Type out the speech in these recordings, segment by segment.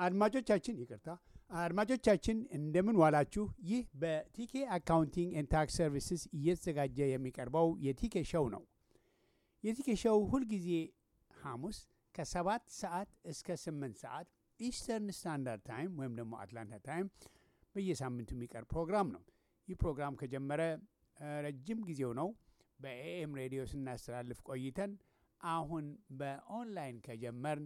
አድማጮቻችን ይቅርታ አድማጮቻችን እንደምን ዋላችሁ። ይህ በቲኬ አካውንቲንግ ኤንድ ታክስ ሰርቪስስ እየተዘጋጀ የሚቀርበው የቲኬ ሾው ነው። የቲኬ ሾው ሁልጊዜ ሐሙስ ከ7 ሰዓት እስከ 8 ሰዓት ኢስተርን ስታንዳርድ ታይም ወይም ደግሞ አትላንታ ታይም በየሳምንቱ የሚቀርብ ፕሮግራም ነው። ይህ ፕሮግራም ከጀመረ ረጅም ጊዜው ነው። በኤኤም ሬዲዮ ስናስተላልፍ ቆይተን አሁን በኦንላይን ከጀመርን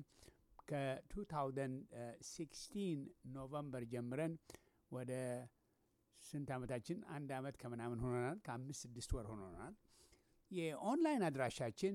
ከ2016 ኖቨምበር ጀምረን ወደ ስንት ዓመታችን? 1 ዓመት ከምናምን ሆኖናል። ከ5-6 ወር ሆኖናል። የኦንላይን አድራሻችን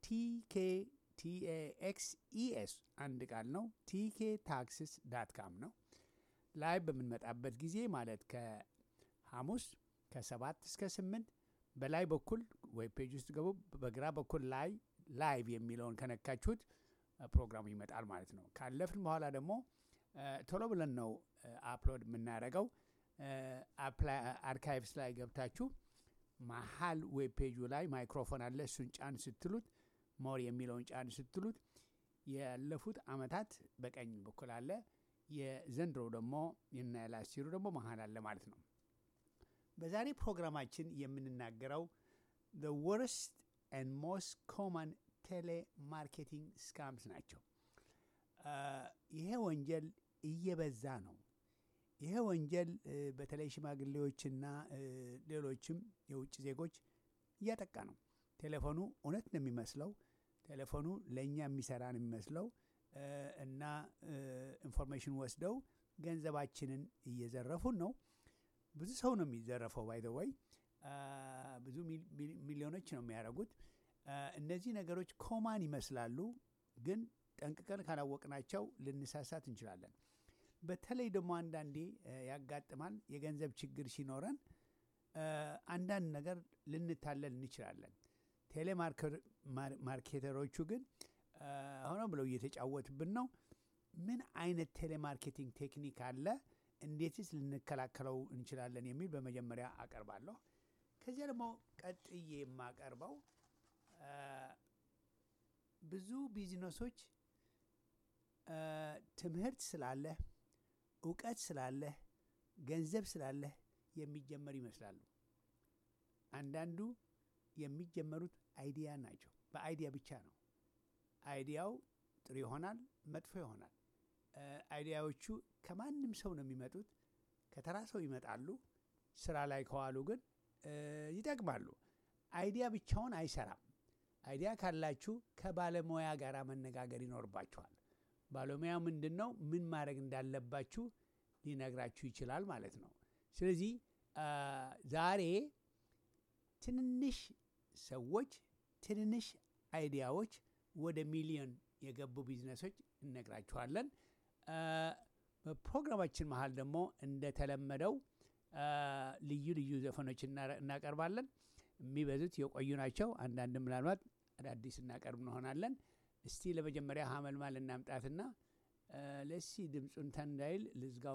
TKTAXES አንድ ቃል ነው TK ታክስስ .com ነው። ላይ በምንመጣበት ጊዜ ማለት ከሐሙስ ከ7 እስከ 8 በላይ በኩል ዌብ ፔጅ ውስጥ ገቡ። በግራ በኩል ላይ ላይቭ የሚለውን ከነካችሁት ፕሮግራሙ ይመጣል ማለት ነው። ካለፍን በኋላ ደግሞ ቶሎ ብለን ነው አፕሎድ የምናደርገው። አርካይቭስ ላይ ገብታችሁ መሀል ዌብ ፔጁ ላይ ማይክሮፎን አለ። እሱን ጫን ስትሉት ሞር የሚለውን ጫን ስትሉት ያለፉት አመታት በቀኝ በኩል አለ። የዘንድሮ ደግሞ የናላሲሩ ደግሞ መሀል አለ ማለት ነው። በዛሬ ፕሮግራማችን የምንናገረው the worst and most common ቴሌማርኬቲንግ ስካምስ ናቸው። ይሄ ወንጀል እየበዛ ነው። ይሄ ወንጀል በተለይ ሽማግሌዎችና ሌሎችም የውጭ ዜጎች እያጠቃ ነው። ቴሌፎኑ እውነት ነው የሚመስለው። ቴሌፎኑ ለእኛ የሚሰራ ነው የሚመስለው እና ኢንፎርሜሽን ወስደው ገንዘባችንን እየዘረፉን ነው። ብዙ ሰው ነው የሚዘረፈው። ባይ ዘ ወይ ብዙ ሚሊዮኖች ነው የሚያደርጉት። እነዚህ ነገሮች ኮማን ይመስላሉ፣ ግን ጠንቅቀን ካላወቅናቸው ልንሳሳት እንችላለን። በተለይ ደግሞ አንዳንዴ ያጋጥማል። የገንዘብ ችግር ሲኖረን አንዳንድ ነገር ልንታለል እንችላለን። ቴሌማርኬተሮቹ ግን ሆነ ብለው እየተጫወቱብን ነው። ምን አይነት ቴሌማርኬቲንግ ቴክኒክ አለ፣ እንዴትስ ልንከላከለው እንችላለን የሚል በመጀመሪያ አቀርባለሁ። ከዚያ ደግሞ ቀጥዬ የማቀርበው ብዙ ቢዝነሶች ትምህርት ስላለህ፣ እውቀት ስላለህ፣ ገንዘብ ስላለህ የሚጀመር ይመስላሉ። አንዳንዱ የሚጀመሩት አይዲያ ናቸው። በአይዲያ ብቻ ነው። አይዲያው ጥሩ ይሆናል፣ መጥፎ ይሆናል። አይዲያዎቹ ከማንም ሰው ነው የሚመጡት። ከተራ ሰው ይመጣሉ። ስራ ላይ ከዋሉ ግን ይጠቅማሉ። አይዲያ ብቻውን አይሰራም። አይዲያ ካላችሁ ከባለሙያ ጋር መነጋገር ይኖርባችኋል። ባለሙያው ምንድነው ምን ማድረግ እንዳለባችሁ ሊነግራችሁ ይችላል ማለት ነው። ስለዚህ ዛሬ ትንንሽ ሰዎች ትንንሽ አይዲያዎች ወደ ሚሊዮን የገቡ ቢዝነሶች እነግራችኋለን። በፕሮግራማችን መሀል ደግሞ እንደተለመደው ልዩ ልዩ ዘፈኖች እናቀርባለን። የሚበዙት የቆዩ ናቸው። አንዳንድ ምናልባት አዳዲስ እናቀርብ እንሆናለን። እስቲ ለመጀመሪያ ሀመልማል እናምጣትና ለሲ ድምፁን ተንዳይል ልዝጋው።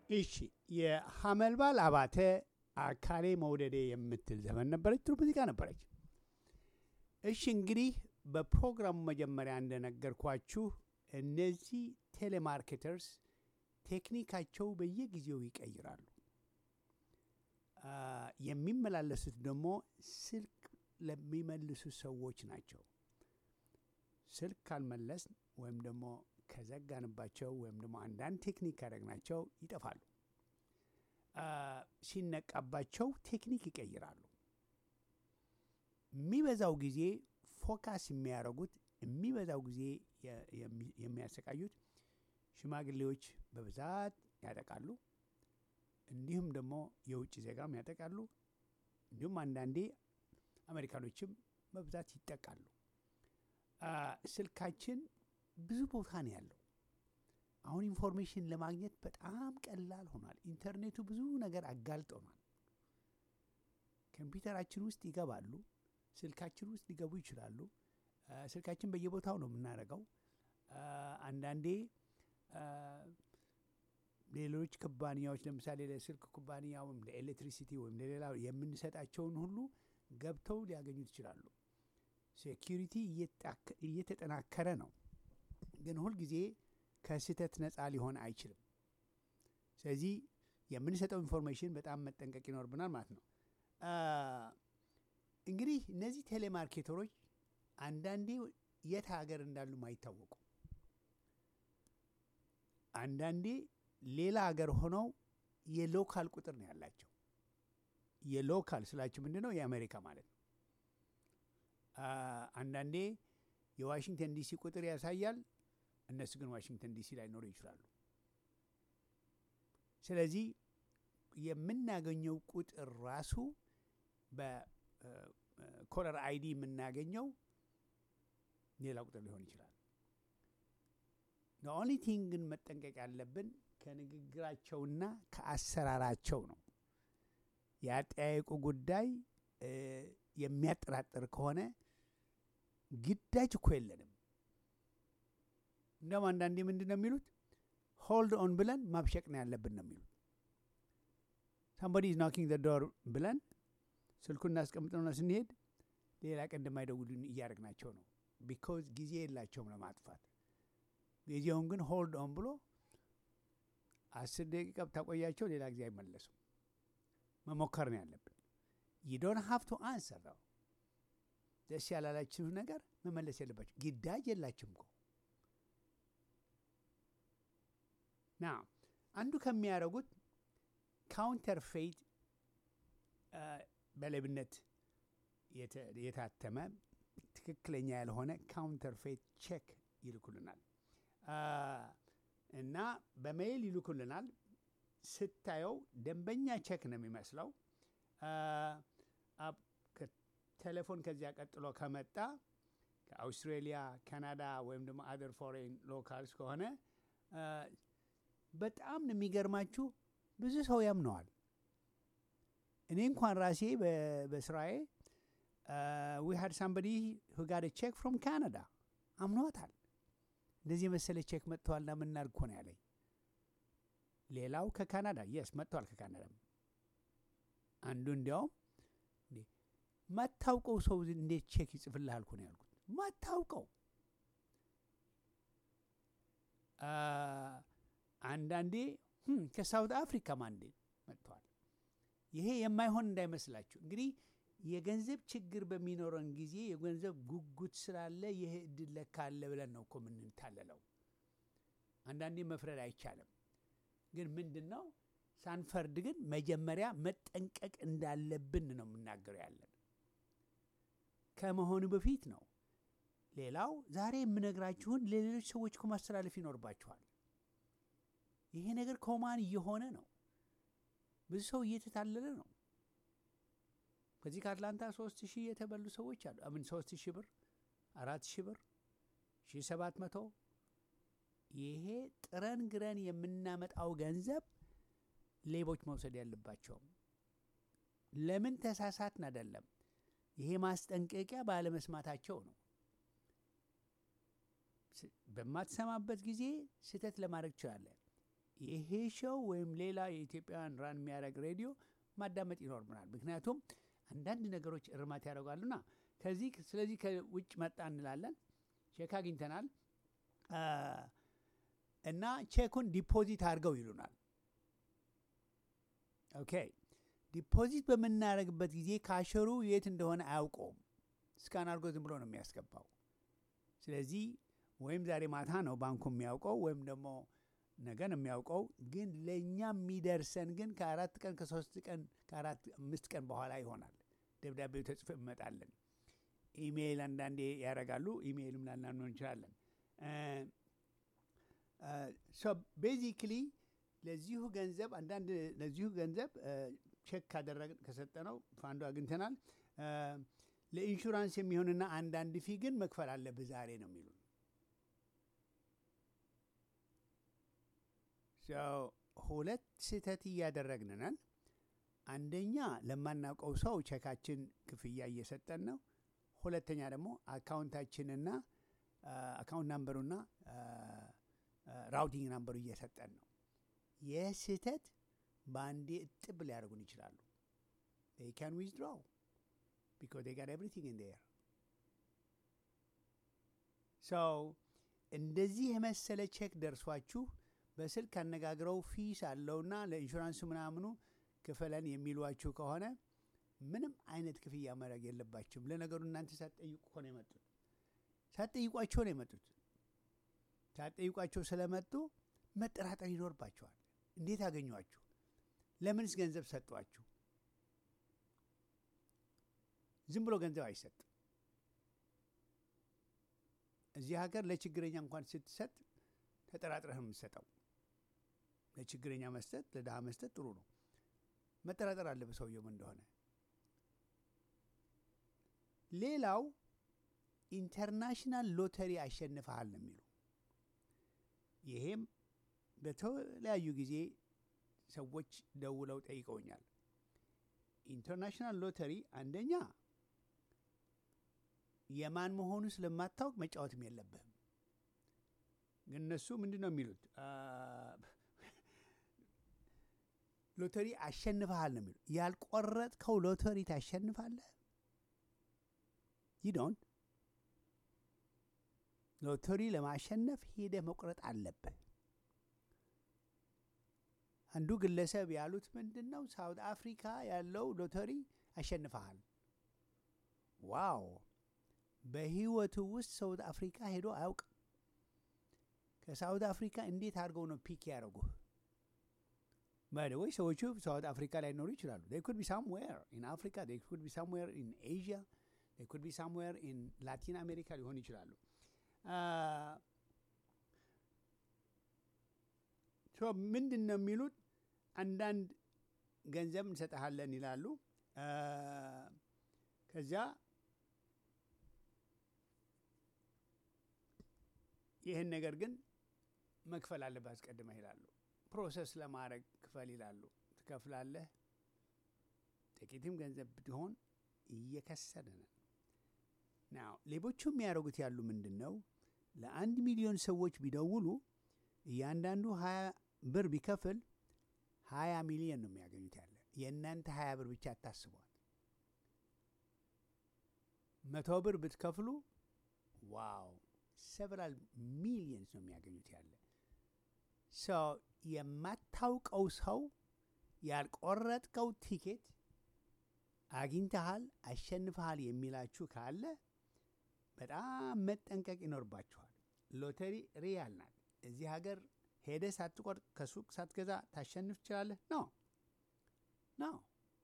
እሺ የሐመልባል አባተ አካሌ መውደዴ የምትል ዘመን ነበረች። ጥሩ ሙዚቃ ነበረች። እሺ እንግዲህ በፕሮግራሙ መጀመሪያ እንደነገርኳችሁ እነዚህ ቴሌማርኬተርስ ቴክኒካቸው በየጊዜው ይቀይራሉ። የሚመላለሱት ደግሞ ስልክ ለሚመልሱ ሰዎች ናቸው። ስልክ ካልመለስ ወይም ደግሞ ከዘጋንባቸው ወይም ደግሞ አንዳንድ ቴክኒክ ካደረግናቸው ይጠፋሉ። ሲነቃባቸው ቴክኒክ ይቀይራሉ። የሚበዛው ጊዜ ፎካስ የሚያደርጉት የሚበዛው ጊዜ የሚያሰቃዩት ሽማግሌዎች በብዛት ያጠቃሉ። እንዲሁም ደግሞ የውጭ ዜጋም ያጠቃሉ። እንዲሁም አንዳንዴ አሜሪካኖችም በብዛት ይጠቃሉ። ስልካችን ብዙ ቦታ ነው ያለው። አሁን ኢንፎርሜሽን ለማግኘት በጣም ቀላል ሆኗል። ኢንተርኔቱ ብዙ ነገር አጋልጦናል። ኮምፒውተራችን ውስጥ ይገባሉ፣ ስልካችን ውስጥ ሊገቡ ይችላሉ። ስልካችን በየቦታው ነው የምናደርገው። አንዳንዴ ሌሎች ኩባንያዎች ለምሳሌ ለስልክ ኩባንያ ወይም ለኤሌክትሪሲቲ ወይም ለሌላ የምንሰጣቸውን ሁሉ ገብተው ሊያገኙት ይችላሉ። ሴኪሪቲ እየተጠናከረ ነው፣ ግን ሁልጊዜ ከስህተት ነፃ ሊሆን አይችልም። ስለዚህ የምንሰጠው ኢንፎርሜሽን በጣም መጠንቀቅ ይኖርብናል ማለት ነው። እንግዲህ እነዚህ ቴሌማርኬተሮች አንዳንዴ የት ሀገር እንዳሉ አይታወቁ። አንዳንዴ ሌላ ሀገር ሆነው የሎካል ቁጥር ነው ያላቸው። የሎካል ስላችሁ ምንድነው? የአሜሪካ ማለት ነው። አንዳንዴ የዋሽንግተን ዲሲ ቁጥር ያሳያል። እነሱ ግን ዋሽንግተን ዲሲ ላይ ኖሩ ይችላሉ። ስለዚህ የምናገኘው ቁጥር ራሱ በኮለር አይዲ የምናገኘው ሌላ ቁጥር ሊሆን ይችላል። ኦንሊ ቲንግ ግን መጠንቀቅ ያለብን ከንግግራቸውና ከአሰራራቸው ነው። የአጠያየቁ ጉዳይ የሚያጠራጥር ከሆነ ግዳጅ እኮ የለንም። እንደውም አንዳንዴ ምንድን ነው የሚሉት? ሆልድ ኦን ብለን ማብሸቅ ነው ያለብን ነው የሚሉት። ሳምባዲ ኢዝ ናኪንግ ዘ ዶር ብለን ስልኩን እናስቀምጥነውና ስንሄድ ሌላ ቀን እንደማይደውሉን እያደረግናቸው ነው። ቢኮዝ ጊዜ የላቸውም ለማጥፋት። ጊዜውን ግን ሆልድ ኦን ብሎ 10 ደቂቃ ብታቆያቸው ሌላ ጊዜ አይመለሱም። መሞከር ነው ያለብን። you don't have to answer though። ደስ ያላላችሁ ነገር መመለስ የለባችሁ። ግዳጅ የላችሁም እኮ። ና አንዱ ከሚያደርጉት ካውንተርፌት በሌብነት የታተመ ትክክለኛ ያልሆነ ካውንተርፌት ቼክ ይልኩልናል እና በሜይል ይልኩልናል። ስታየው ደንበኛ ቼክ ነው የሚመስለው። ቴሌፎን ከዚያ ቀጥሎ ከመጣ ከአውስትራሊያ፣ ካናዳ ወይም ደግሞ አደር ፎሬን ሎካልስ ከሆነ በጣም ነው የሚገርማችሁ። ብዙ ሰው ያምነዋል። እኔ እንኳን ራሴ በስራዬ we had somebody who got a check from Canada አምኗታል። እንደዚህ መሰለ ቼክ መጥቷልና ምን እናድርግ እኮ ነው ያለኝ። ሌላው ከካናዳ የስ መጥቷል። ከካናዳ አንዱ እንዲያውም ማታውቀው ሰው እንዴት ቼክ ይጽፍልሃል እኮ ነው ያልኩት። ማታውቀው አንዳንዴ ከሳውት አፍሪካ ማንዴ መጥቷል። ይሄ የማይሆን እንዳይመስላችሁ። እንግዲህ የገንዘብ ችግር በሚኖረን ጊዜ የገንዘብ ጉጉት ስላለ ይሄ እድል ለካ አለ ብለን ነው እኮ የምንታለለው። አንዳንዴ መፍረድ አይቻልም። ግን ምንድነው ሳንፈርድ ግን መጀመሪያ መጠንቀቅ እንዳለብን ነው የምናገረው ያለን ከመሆኑ በፊት ነው። ሌላው ዛሬ የምነግራችሁን ለሌሎች ሰዎች እኮ ማስተላለፍ ይኖርባችኋል። ይሄ ነገር ኮማን እየሆነ ነው። ብዙ ሰው እየተታለለ ነው። ከዚህ ከአትላንታ 3000 የተበሉ ሰዎች አሉ። አምን 3000 ብር፣ 4000 ብር፣ 1700 ይሄ ጥረን ግረን የምናመጣው ገንዘብ ሌቦች መውሰድ ያለባቸው። ለምን ተሳሳትን አይደለም። ይሄ ማስጠንቀቂያ ባለመስማታቸው ነው። በማትሰማበት ጊዜ ስህተት ለማድረግ ትችላለህ። ይሄ ሾው ወይም ሌላ የኢትዮጵያውያን ራን የሚያደርግ ሬዲዮ ማዳመጥ ይኖርብናል። ምክንያቱም አንዳንድ ነገሮች እርማት ያደርጋሉና ስለዚህ ከውጭ መጣ እንላለን። ቼክ አግኝተናል እና ቼኩን ዲፖዚት አድርገው ይሉናል። ኦኬ ዲፖዚት በምናደርግበት ጊዜ ካሸሩ የት እንደሆነ አያውቀውም። ስካን አድርጎ ዝም ብሎ ነው የሚያስገባው። ስለዚህ ወይም ዛሬ ማታ ነው ባንኩ የሚያውቀው ወይም ደግሞ ነገ ነው የሚያውቀው። ግን ለእኛ የሚደርሰን ግን ከ4 ቀን ከ3 ቀን ከ4-5 ቀን በኋላ ይሆናል። ደብዳቤው ተጽፎ ይመጣልን። ኢሜይል አንዳንዴ ያደርጋሉ። ኢሜይልም ላናምነው እንችላለን። ሶ ቤዚክሊ ለዚሁ ገንዘብ ቼክ ካደረግን ከሰጠነው ፋንዱ አግኝተናል። ለኢንሹራንስ የሚሆንና አንዳንድ ፊ ግን መክፈል አለብህ ዛሬ ነው የሚሉን። ሁለት ስህተት እያደረግን ነን። አንደኛ ለማናውቀው ሰው ቼካችን ክፍያ እየሰጠን ነው። ሁለተኛ ደግሞ አካውንታችንና አካውንት ናምበሩና ራውቲንግ ናምበሩ እየሰጠን ነው። የስህተት በአንዴ እጥብ ሊያደርጉን ይችላሉ። they can withdraw because they got everything in there. so እንደዚህ የመሰለ ቼክ ደርሷችሁ በስልክ አነጋግረው ፊስ አለውና ለኢንሹራንስ ምናምኑ ክፈለን የሚሏችሁ ከሆነ ምንም አይነት ክፍያ ማድረግ የለባችሁም። ለነገሩ እናንተ ሳትጠይቋቸው ነው የመጡት። ሳትጠይቋቸው ስለመጡ መጠራጠር ይኖርባቸዋል። እንዴት አገኟችሁ? ለምንስ ገንዘብ ሰጧችሁ? ዝም ብሎ ገንዘብ አይሰጥም። እዚህ ሀገር ለችግረኛ እንኳን ስትሰጥ ተጠራጥረህ የምትሰጠው። ለችግረኛ መስጠት፣ ለድሃ መስጠት ጥሩ ነው። መጠራጠር አለብህ ሰውየው እንደሆነ። ሌላው ኢንተርናሽናል ሎተሪ አሸንፈሃል ነው የሚሉ። ይሄም በተለያዩ ጊዜ ሰዎች ደውለው ጠይቀውኛል። ኢንተርናሽናል ሎተሪ አንደኛ የማን መሆኑ ስለማታውቅ መጫወትም የለብህም። ግን እነሱ ምንድን ነው የሚሉት? ሎተሪ አሸንፈሃል ነው የሚሉት። ያልቆረጥከው ሎተሪ ታሸንፋለህ? ይዶን ሎተሪ ለማሸነፍ ሄደህ መቁረጥ አለብህ። አንዱ ግለሰብ ያሉት ምንድን ነው? ሳውት አፍሪካ ያለው ሎተሪ አሸንፈሃል። ዋው! በህይወቱ ውስጥ ሳውት አፍሪካ ሄዶ አያውቅም። ከሳውት አፍሪካ እንዴት አድርገው ነው ፒክ ያደረጉህ? ባይደወይ ሰዎቹ ሳውት አፍሪካ ላይ ኖሩ ይችላሉ። they could be somewhere in Africa, they could be somewhere in Asia, they could be somewhere in Latin America ሊሆን ይችላሉ። ምንድን ነው የሚሉት? አንዳንድ ገንዘብ እንሰጥሃለን ይላሉ። ከዚያ ይህን ነገር ግን መክፈል አለብህ አስቀድመህ ይላሉ። ፕሮሰስ ለማድረግ ክፈል ይላሉ። ትከፍላለህ። ጥቂትም ገንዘብ ቢሆን እየከሰረ ነው። ናው ሌቦቹ የሚያደርጉት ያሉ ምንድን ነው? ለ1 ሚሊዮን ሰዎች ቢደውሉ እያንዳንዱ 20 ብር ቢከፍል 20 ሚሊዮን ነው የሚያገኙት ያለ። የእናንተ 20 ብር ብቻ አታስቧል። 100 ብር ብትከፍሉ ዋው several millions ነው የሚያገኙት ያለ። የማታውቀው ሰው ያልቆረጥከው ቲኬት አግኝተሃል፣ አሸንፈሃል የሚላችሁ ካለ በጣም መጠንቀቅ ይኖርባችኋል። ሎተሪ ሪያል ናት። እዚህ ሀገር ሄደህ ሳትቆርጥ ከሱቅ ሳትገዛ ታሸንፍ ትችላለህ? ነው።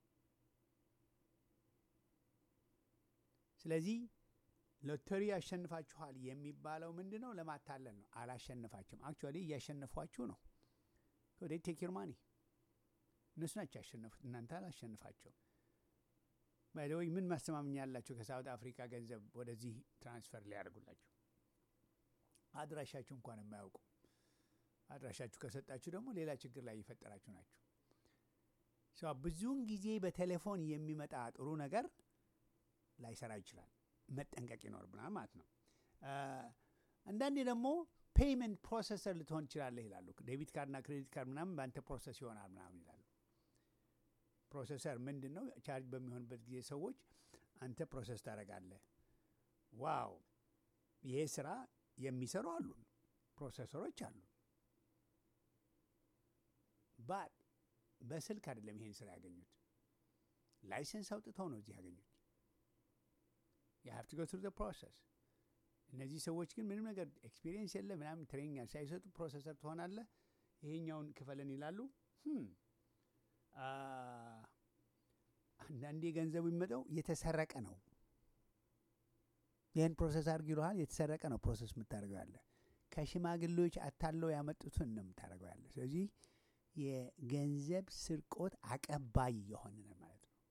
ስለዚህ ሎተሪ ያሸንፋችኋል የሚባለው ምንድነው? ለማታለል ነው። አላሸንፋችሁም። አክቹዋሊ እያሸነፏችሁ ነው። ወደ ቴክ ዩር ማኒ እነሱ ናቸው ያሸነፉት፣ እናንተ አላሸንፋቸው። ባይደወይ ምን ማስተማመኛ ያላችሁ ከሳውት አፍሪካ ገንዘብ ወደዚህ ትራንስፈር ሊያደርጉላችሁ? አድራሻችሁ እንኳን የማያውቁ። አድራሻችሁ ከሰጣችሁ ደግሞ ሌላ ችግር ላይ እየፈጠራችሁ ናችሁ። ብዙውን ጊዜ በቴሌፎን የሚመጣ ጥሩ ነገር ላይሰራ ይችላል። መጠንቀቅ ይኖርብናል ማለት ነው። አንዳንዴ ደግሞ ፔይመንት ፕሮሰሰር ልትሆን ትችላለህ ይላሉ። ዴቢት ካርድና ክሬዲት ካርድ ምናምን በአንተ ፕሮሰስ ይሆናል ምናምን ይላሉ። ፕሮሰሰር ምንድን ነው? ቻርጅ በሚሆንበት ጊዜ ሰዎች አንተ ፕሮሰስ ታደርጋለህ። ዋው! ይሄ ስራ የሚሰሩ አሉ፣ ፕሮሰሰሮች አሉ። ባት በስልክ አይደለም ይሄን ስራ ያገኙት፣ ላይሰንስ አውጥተው ነው እዚህ ያገኙት። you have to go through the process። እነዚህ ሰዎች ግን ምንም ነገር ኤክስፒሪየንስ የለ ምናምን ትሬኒንግ ሳይሰጡ ፕሮሰሰር ትሆናለህ ይሄኛውን ክፈለን ይላሉ። አንዳንዴ ገንዘቡ የሚመጣው የተሰረቀ ነው። ይህን ፕሮሰስ አድርግ ይሉሃል፣ የተሰረቀ ነው ፕሮሰስ የምታደርገው ያለ። ከሽማግሌዎች አታለው ያመጡትን ነው የምታደርገው ያለ። ስለዚህ የገንዘብ ስርቆት አቀባይ የሆነ ነው ማለት ነው።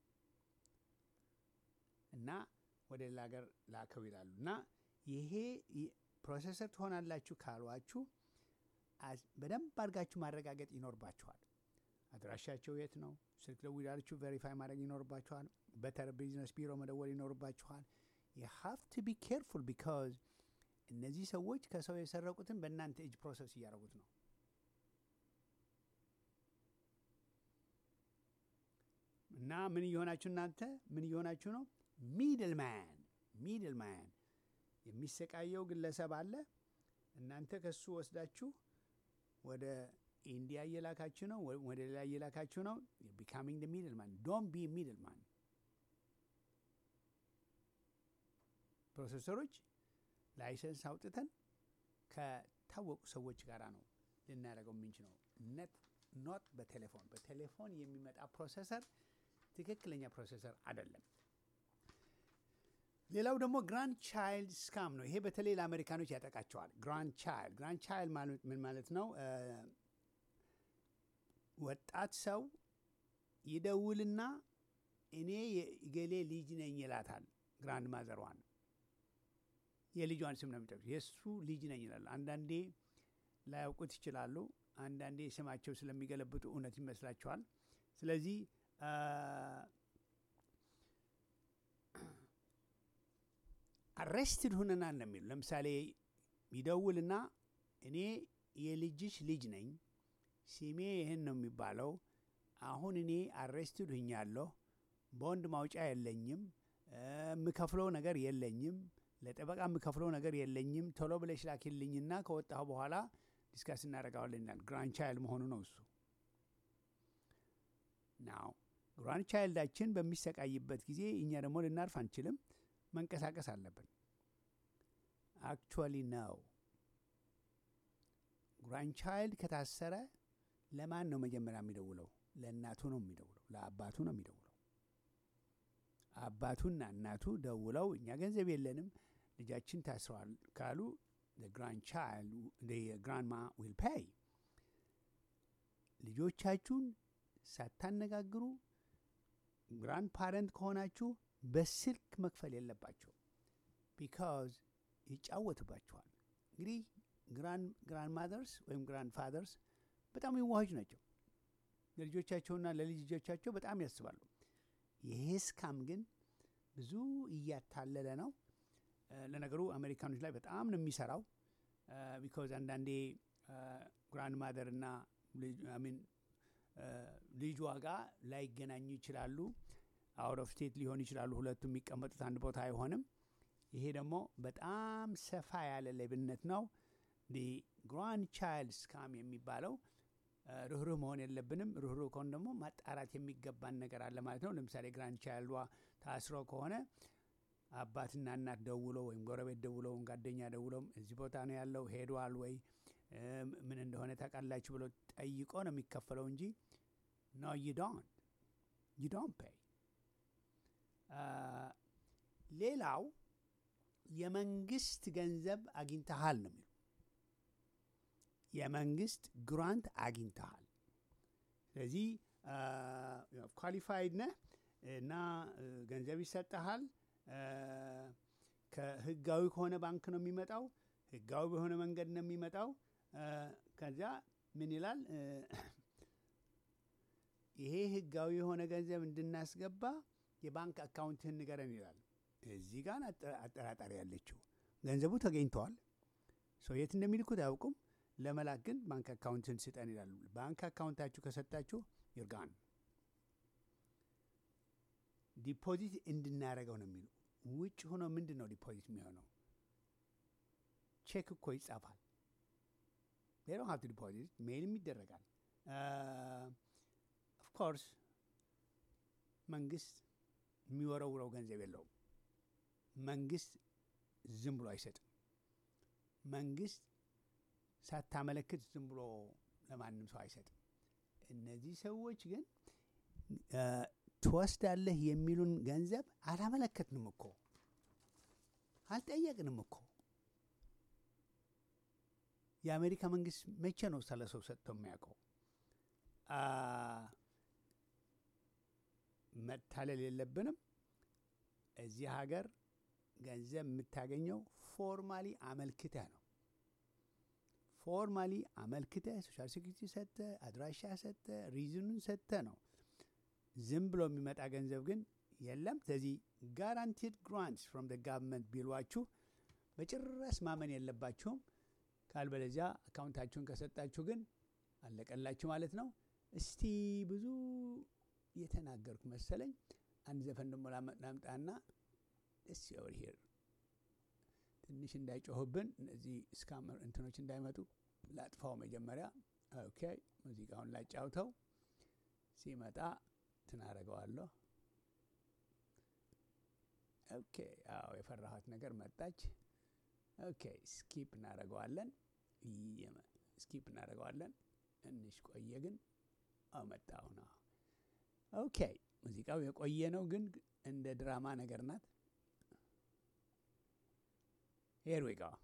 እና ወደ ሌላ ሀገር ላከው ይላሉ። እና ይሄ ፕሮሰሰር ትሆናላችሁ ካሏችሁ በደንብ አድርጋችሁ ማረጋገጥ ይኖርባችኋል። አድራሻቸው የት ነው? ስልክ ደውላችሁ ቬሪፋይ ማድረግ ይኖርባችኋል። በተር ቢዝነስ ቢሮ መደወል ይኖርባችኋል። you have to be careful because እነዚህ ሰዎች ከሰው የሰረቁትን በእናንተ እጅ ፕሮሰስ እያደረጉት ነው። እና ምን እየሆናችሁ እናንተ ምን እየሆናችሁ ነው? ሚድልማን የሚሰቃየው ግለሰብ አለ። እናንተ ከሱ ወስዳችሁ ወደ ኢንዲያ እየላካችሁ ነው፣ ወደ ሌላ እየላካችሁ ነው። becoming the middleman. don't be a middleman። ፕሮሰሰሮች ላይሰንስ አውጥተን ከታወቁ ሰዎች ጋር ነው ልናደርገው የምንችለው። ኖት በቴሌፎን የሚመጣ ፕሮሰሰር ትክክለኛ ፕሮሰሰር አይደለም። ሌላው ደግሞ ግራንድ ቻይልድ ስካም ነው። ይሄ በተለይ ለአሜሪካኖች ያጠቃቸዋል። ግራንድ ቻይልድ ማለት ምን ማለት ነው? ወጣት ሰው ይደውልና እኔ የገሌ ልጅ ነኝ ይላታል። ግራንድ ማዘሯን የልጇን ስም ነው የሚጠቅሱት። የእሱ ልጅ ነኝ ይላል። አንዳንዴ ላያውቁት ይችላሉ። አንዳንዴ ስማቸው ስለሚገለብጡ እውነት ይመስላቸዋል። ስለዚህ አሬስትድ ሁነናል ነው የሚሉ። ለምሳሌ ይደውልና እኔ የልጅሽ ልጅ ነኝ፣ ስሜ ይህን ነው የሚባለው፣ አሁን እኔ አሬስትድ ሁኛለሁ፣ ቦንድ ማውጫ የለኝም፣ የምከፍለው ነገር የለኝም፣ ለጠበቃ የምከፍለው ነገር የለኝም፣ ቶሎ ብለሽ ላኪልኝና ከወጣሁ በኋላ ዲስካስ እናደርጋለን ይላል። ግራንድ ቻይልድ መሆኑ ነው እሱ። ናው ግራንድ ቻይልዳችን በሚሰቃይበት ጊዜ እኛ ደግሞ ልናርፍ አንችልም፣ መንቀሳቀስ አለብን። አክቹዋሊ ነው ግራንድ ቻይልድ ከታሰረ ለማን ነው መጀመሪያ የሚደውለው? ለእናቱ ነው የሚደውለው፣ ለአባቱ ነው የሚደውለው። አባቱና እናቱ ደውለው እኛ ገንዘብ የለንም ልጃችን ታስረዋል ካሉ ግራንድማ ዊል ፔይ። ልጆቻችሁን ሳታነጋግሩ ግራንድ ፓረንት ከሆናችሁ በስልክ መክፈል የለባቸው፣ ቢካዝ ይጫወትባችኋል። እንግዲህ ግራንድ ማዘርስ ወይም ግራንድ ፋዘርስ በጣም የዋሆች ናቸው። ለልጆቻቸውና ለልጅ ልጆቻቸው በጣም ያስባሉ። ይሄ ስካም ግን ብዙ እያታለለ ነው። ለነገሩ አሜሪካኖች ላይ በጣም ነው የሚሰራው። ቢካዝ አንዳንዴ ግራንድ ማዘር እና ልጅ ዋጋ ላይገናኙ ይችላሉ። አውት ኦፍ ስቴት ሊሆን ይችላሉ። ሁለቱም የሚቀመጡት አንድ ቦታ አይሆንም። ይሄ ደግሞ በጣም ሰፋ ያለ ሌብነት ነው። ግራንድ ቻይልድ ስካም የሚባለው ርኅሩህ መሆን የለብንም። ርኅሩህ ከሆነ ደግሞ ማጣራት የሚገባን ነገር አለ ማለት ነው። ለምሳሌ ግራንድ ቻይልዷ ታስሮ ከሆነ አባትና እናት ደውለው ወይም ጎረቤት ደውለው ወይም ጓደኛ ደውለው እዚህ ቦታ ነው ያለው ሄዷል ወይ ምን እንደሆነ ታውቃላችሁ ብሎ ጠይቆ ነው የሚከፈለው እንጂ ኖ ዩ ዶንት ፔይ። ሌላው የመንግስት ገንዘብ አግኝተሃል ነው የሚሉ። የመንግስት ግራንት አግኝተሃል፣ ስለዚህ ኳሊፋይድ ነህ እና ገንዘብ ይሰጠሃል። ከህጋዊ ከሆነ ባንክ ነው የሚመጣው፣ ህጋዊ በሆነ መንገድ ነው የሚመጣው። ከዚያ ምን ይላል? ይሄ ህጋዊ የሆነ ገንዘብ እንድናስገባ የባንክ አካውንትህን ንገረን ይላል። እዚህ ጋር አጠራጣሪ ያለችው ገንዘቡ ተገኝተዋል፣ የት እንደሚልኩት አያውቁም። ለመላክ ግን ባንክ አካውንትን ስጠን ይላሉ። ባንክ አካውንታችሁ ከሰጣችሁ ይርጋን ዲፖዚት እንድናረገው ነው የሚሉ። ውጭ ሆኖ ምንድን ነው ዲፖዚት የሚሆነው? ቼክ እኮ ይጻፋል። they don't have to deposit, ሜይልም ይደረጋል። of course መንግስት የሚወረውረው ገንዘብ የለውም። መንግስት ዝም ብሎ አይሰጥም። መንግስት ሳታመለክት ዝም ብሎ ለማንም ሰው አይሰጥም። እነዚህ ሰዎች ግን ትወስዳለህ የሚሉን ገንዘብ አላመለከትንም እኮ አልጠየቅንም እኮ። የአሜሪካ መንግስት መቼ ነው ስለ ሰው ሰጥቶ የሚያውቀው? መታለል የለብንም። እዚህ ሀገር ገንዘብ የምታገኘው ፎርማሊ አመልክተህ ነው። ፎርማሊ አመልክተህ ሶሻል ሴኩሪቲ ሰጥተህ አድራሻ ሰጥተህ ሪዝኑን ሰጥተህ ነው። ዝም ብሎ የሚመጣ ገንዘብ ግን የለም። ስለዚህ ጋራንቲድ ግራንትስ ፍሮም ዘ ጋቨርንመንት ቢሏችሁ በጭራሽ ማመን የለባችሁም። ካልበለዚያ አካውንታችሁን ከሰጣችሁ ግን አለቀላችሁ ማለት ነው። እስቲ ብዙ የተናገርኩ መሰለኝ። አንድ ዘፈን ደሞ ላምጣና እስ ኦቨር ሂር ትንሽ እንዳይጮህብን እነዚህ ስካመር እንትኖች እንዳይመጡ ላጥፋው መጀመሪያ። ኦኬ ሙዚቃውን ላጫውተው ሲመጣ ትናረጋዋለሁ። ኦኬ አዎ የፈራሃት ነገር መጣች። ኦኬ ስኪፕ እናረጋዋለን። ስኪፕ እናረጋዋለን። እንሽ ቆየ ግን አመጣው ነው። ኦኬ ሙዚቃው የቆየ ነው ግን እንደ ድራማ ነገር ናት። Here we go.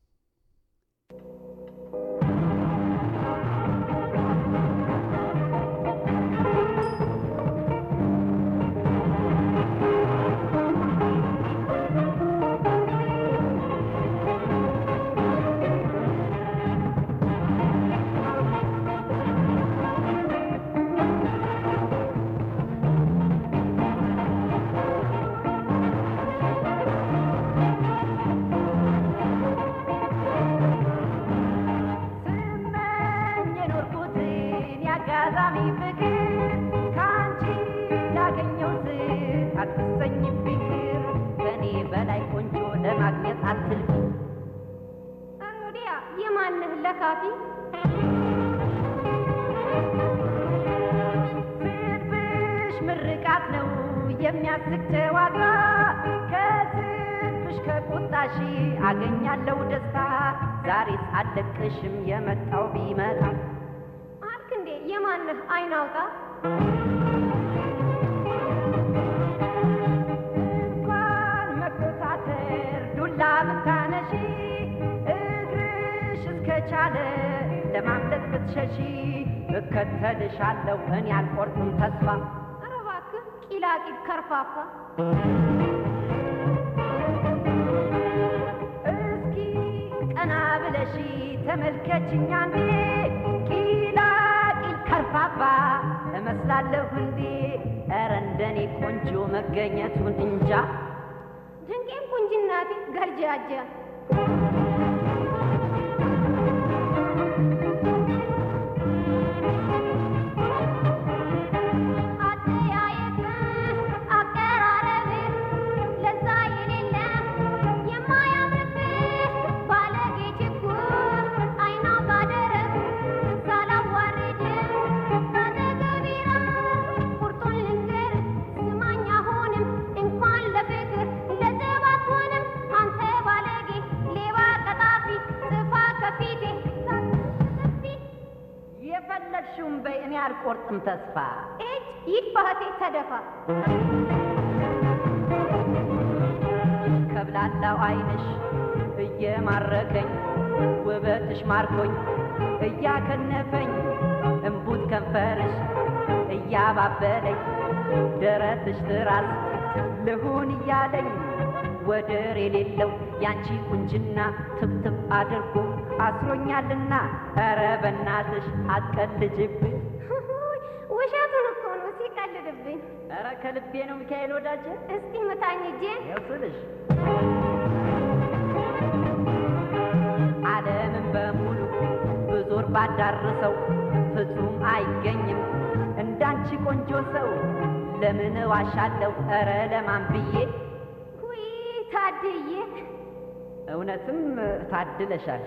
አገኛለሁ ደስታ ዛሬስ አለቅሽም የመጣው ቢመጣ አልክ እንዴ የማንህ አይናውጣ እንኳን መቆጣጠር ዱላ ብታነሺ እግርሽ እስከቻለ ለማምለጥ ብትሸሺ እከተልሻለሁ እኔ አልቆርጥም ተስፋ። ኧረ እባክህ ቂላቂል ከርፋፋ ቀና ብለሽ ተመልከችኝ አንዴ ቂላቂል ከርፋፋ እመስላለሁ እንዴ? ኧረ እንደኔ ቆንጆ መገኘቱን እንጃ። ድንቄም ቁንጅናቴ ገርጃጃ እኔ አልቆርጥም ተስፋ። እጅ ይፋቴ ተደፋ ከብላላው አይንሽ እየማረከኝ ውበትሽ ማርኮኝ እያከነፈኝ እምቡት ከንፈርሽ እያባበለኝ ደረትሽ ትራስ ልሁን እያለኝ ወደር የሌለው ያንቺ ቁንጅና ትብትብ አድርጎ አስሮኛልና ኧረ በእናትሽ አትቀልጅብኝ። ውሸቱን እኮ ነው ሲቀልድብኝ። ኧረ ከልቤ ነው ሚካኤል ወዳጄ። እስቲ ምታኝ እጄን ያውስልሽ ዓለምን ባዳርሰው ፍጹም አይገኝም እንዳንቺ ቆንጆ ሰው ለምን ዋሻለሁ ኧረ ለማን ብዬ ውይ ታድዬ እውነትም ታድለሻል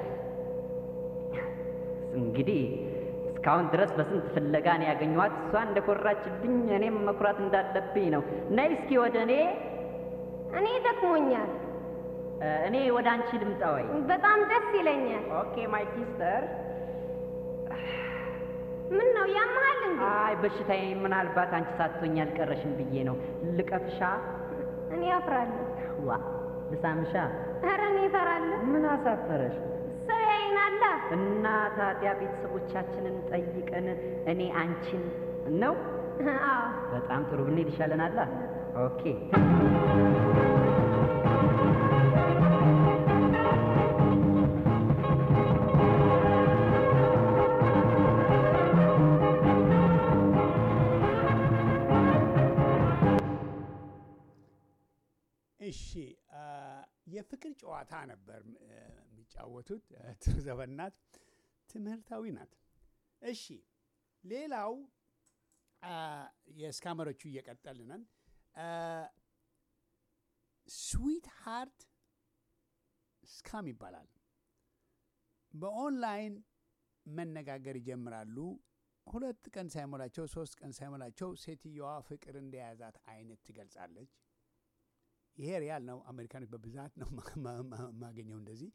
እንግዲህ እስካሁን ድረስ በስንት ፍለጋን ያገኘኋት እሷ እንደኮራችብኝ እኔም መኩራት እንዳለብኝ ነው ነይ እስኪ ወደ እኔ ደክሞኛል እኔ ወደ አንቺ ልምጣ ወይ በጣም ደስ ይለኛል ኦኬ ማይ ሲስተር ምን ነው ያማል እንዴ አይ በሽታዬ ምናልባት አንቺ ሳትሆኝ አልቀረሽም ብዬ ነው ልቀፍሻ እኔ አፍራለሁ ዋ ልሳምሻ ኧረ እኔ እፈራለሁ ምን አሳፈረሽ ሰው ያይናላ እና ታዲያ ቤተሰቦቻችንን ጠይቀን እኔ አንቺን ነው አዎ በጣም ጥሩ ብንሄድ ይሻለናል ኦኬ እሺ የፍቅር ጨዋታ ነበር የሚጫወቱት ዘበናት ትምህርታዊ ናት እሺ ሌላው የስካመሮቹ እየቀጠልነን ስዊት ሃርት ስካም ይባላል በኦንላይን መነጋገር ይጀምራሉ 2 ቀን ሳይሞላቸው 3 ቀን ሳይሞላቸው ሴትየዋ ፍቅር እንደያዛት አይነት ትገልጻለች ይሄ ሪያል ነው አሜሪካኖች በብዛት ነው ማገኘው እንደዚህ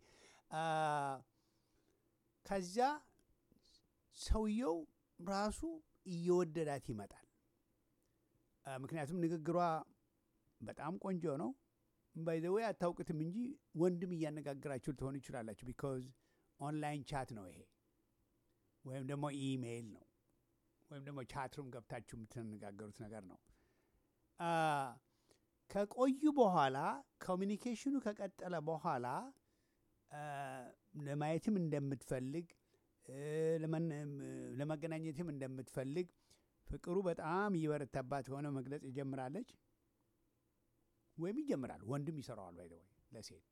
ከዛ ሰውየው ራሱ እየወደዳት ይመጣል ምክንያቱም ንግግሯ በጣም ቆንጆ ነው ባይ ዘ ዌይ አታውቁትም እንጂ ወንድም እያነጋግራችሁ ልትሆኑ ይችላላችሁ ቢኮዝ ኦንላይን ቻት ነው ይሄ ወይም ደግሞ ኢሜይል ነው ወይም ደግሞ ቻትሩም ገብታችሁ የምትነጋገሩት ነገር ነው ከቆዩ በኋላ ኮሚኒኬሽኑ ከቀጠለ በኋላ ለማየትም እንደምትፈልግ ለመገናኘትም እንደምትፈልግ ፍቅሩ በጣም ይበረታባት ሆነ መግለጽ ይጀምራለች ወይም ይጀምራል ወንድም ይሰራዋል ባይ ዘ ወይ ለሴት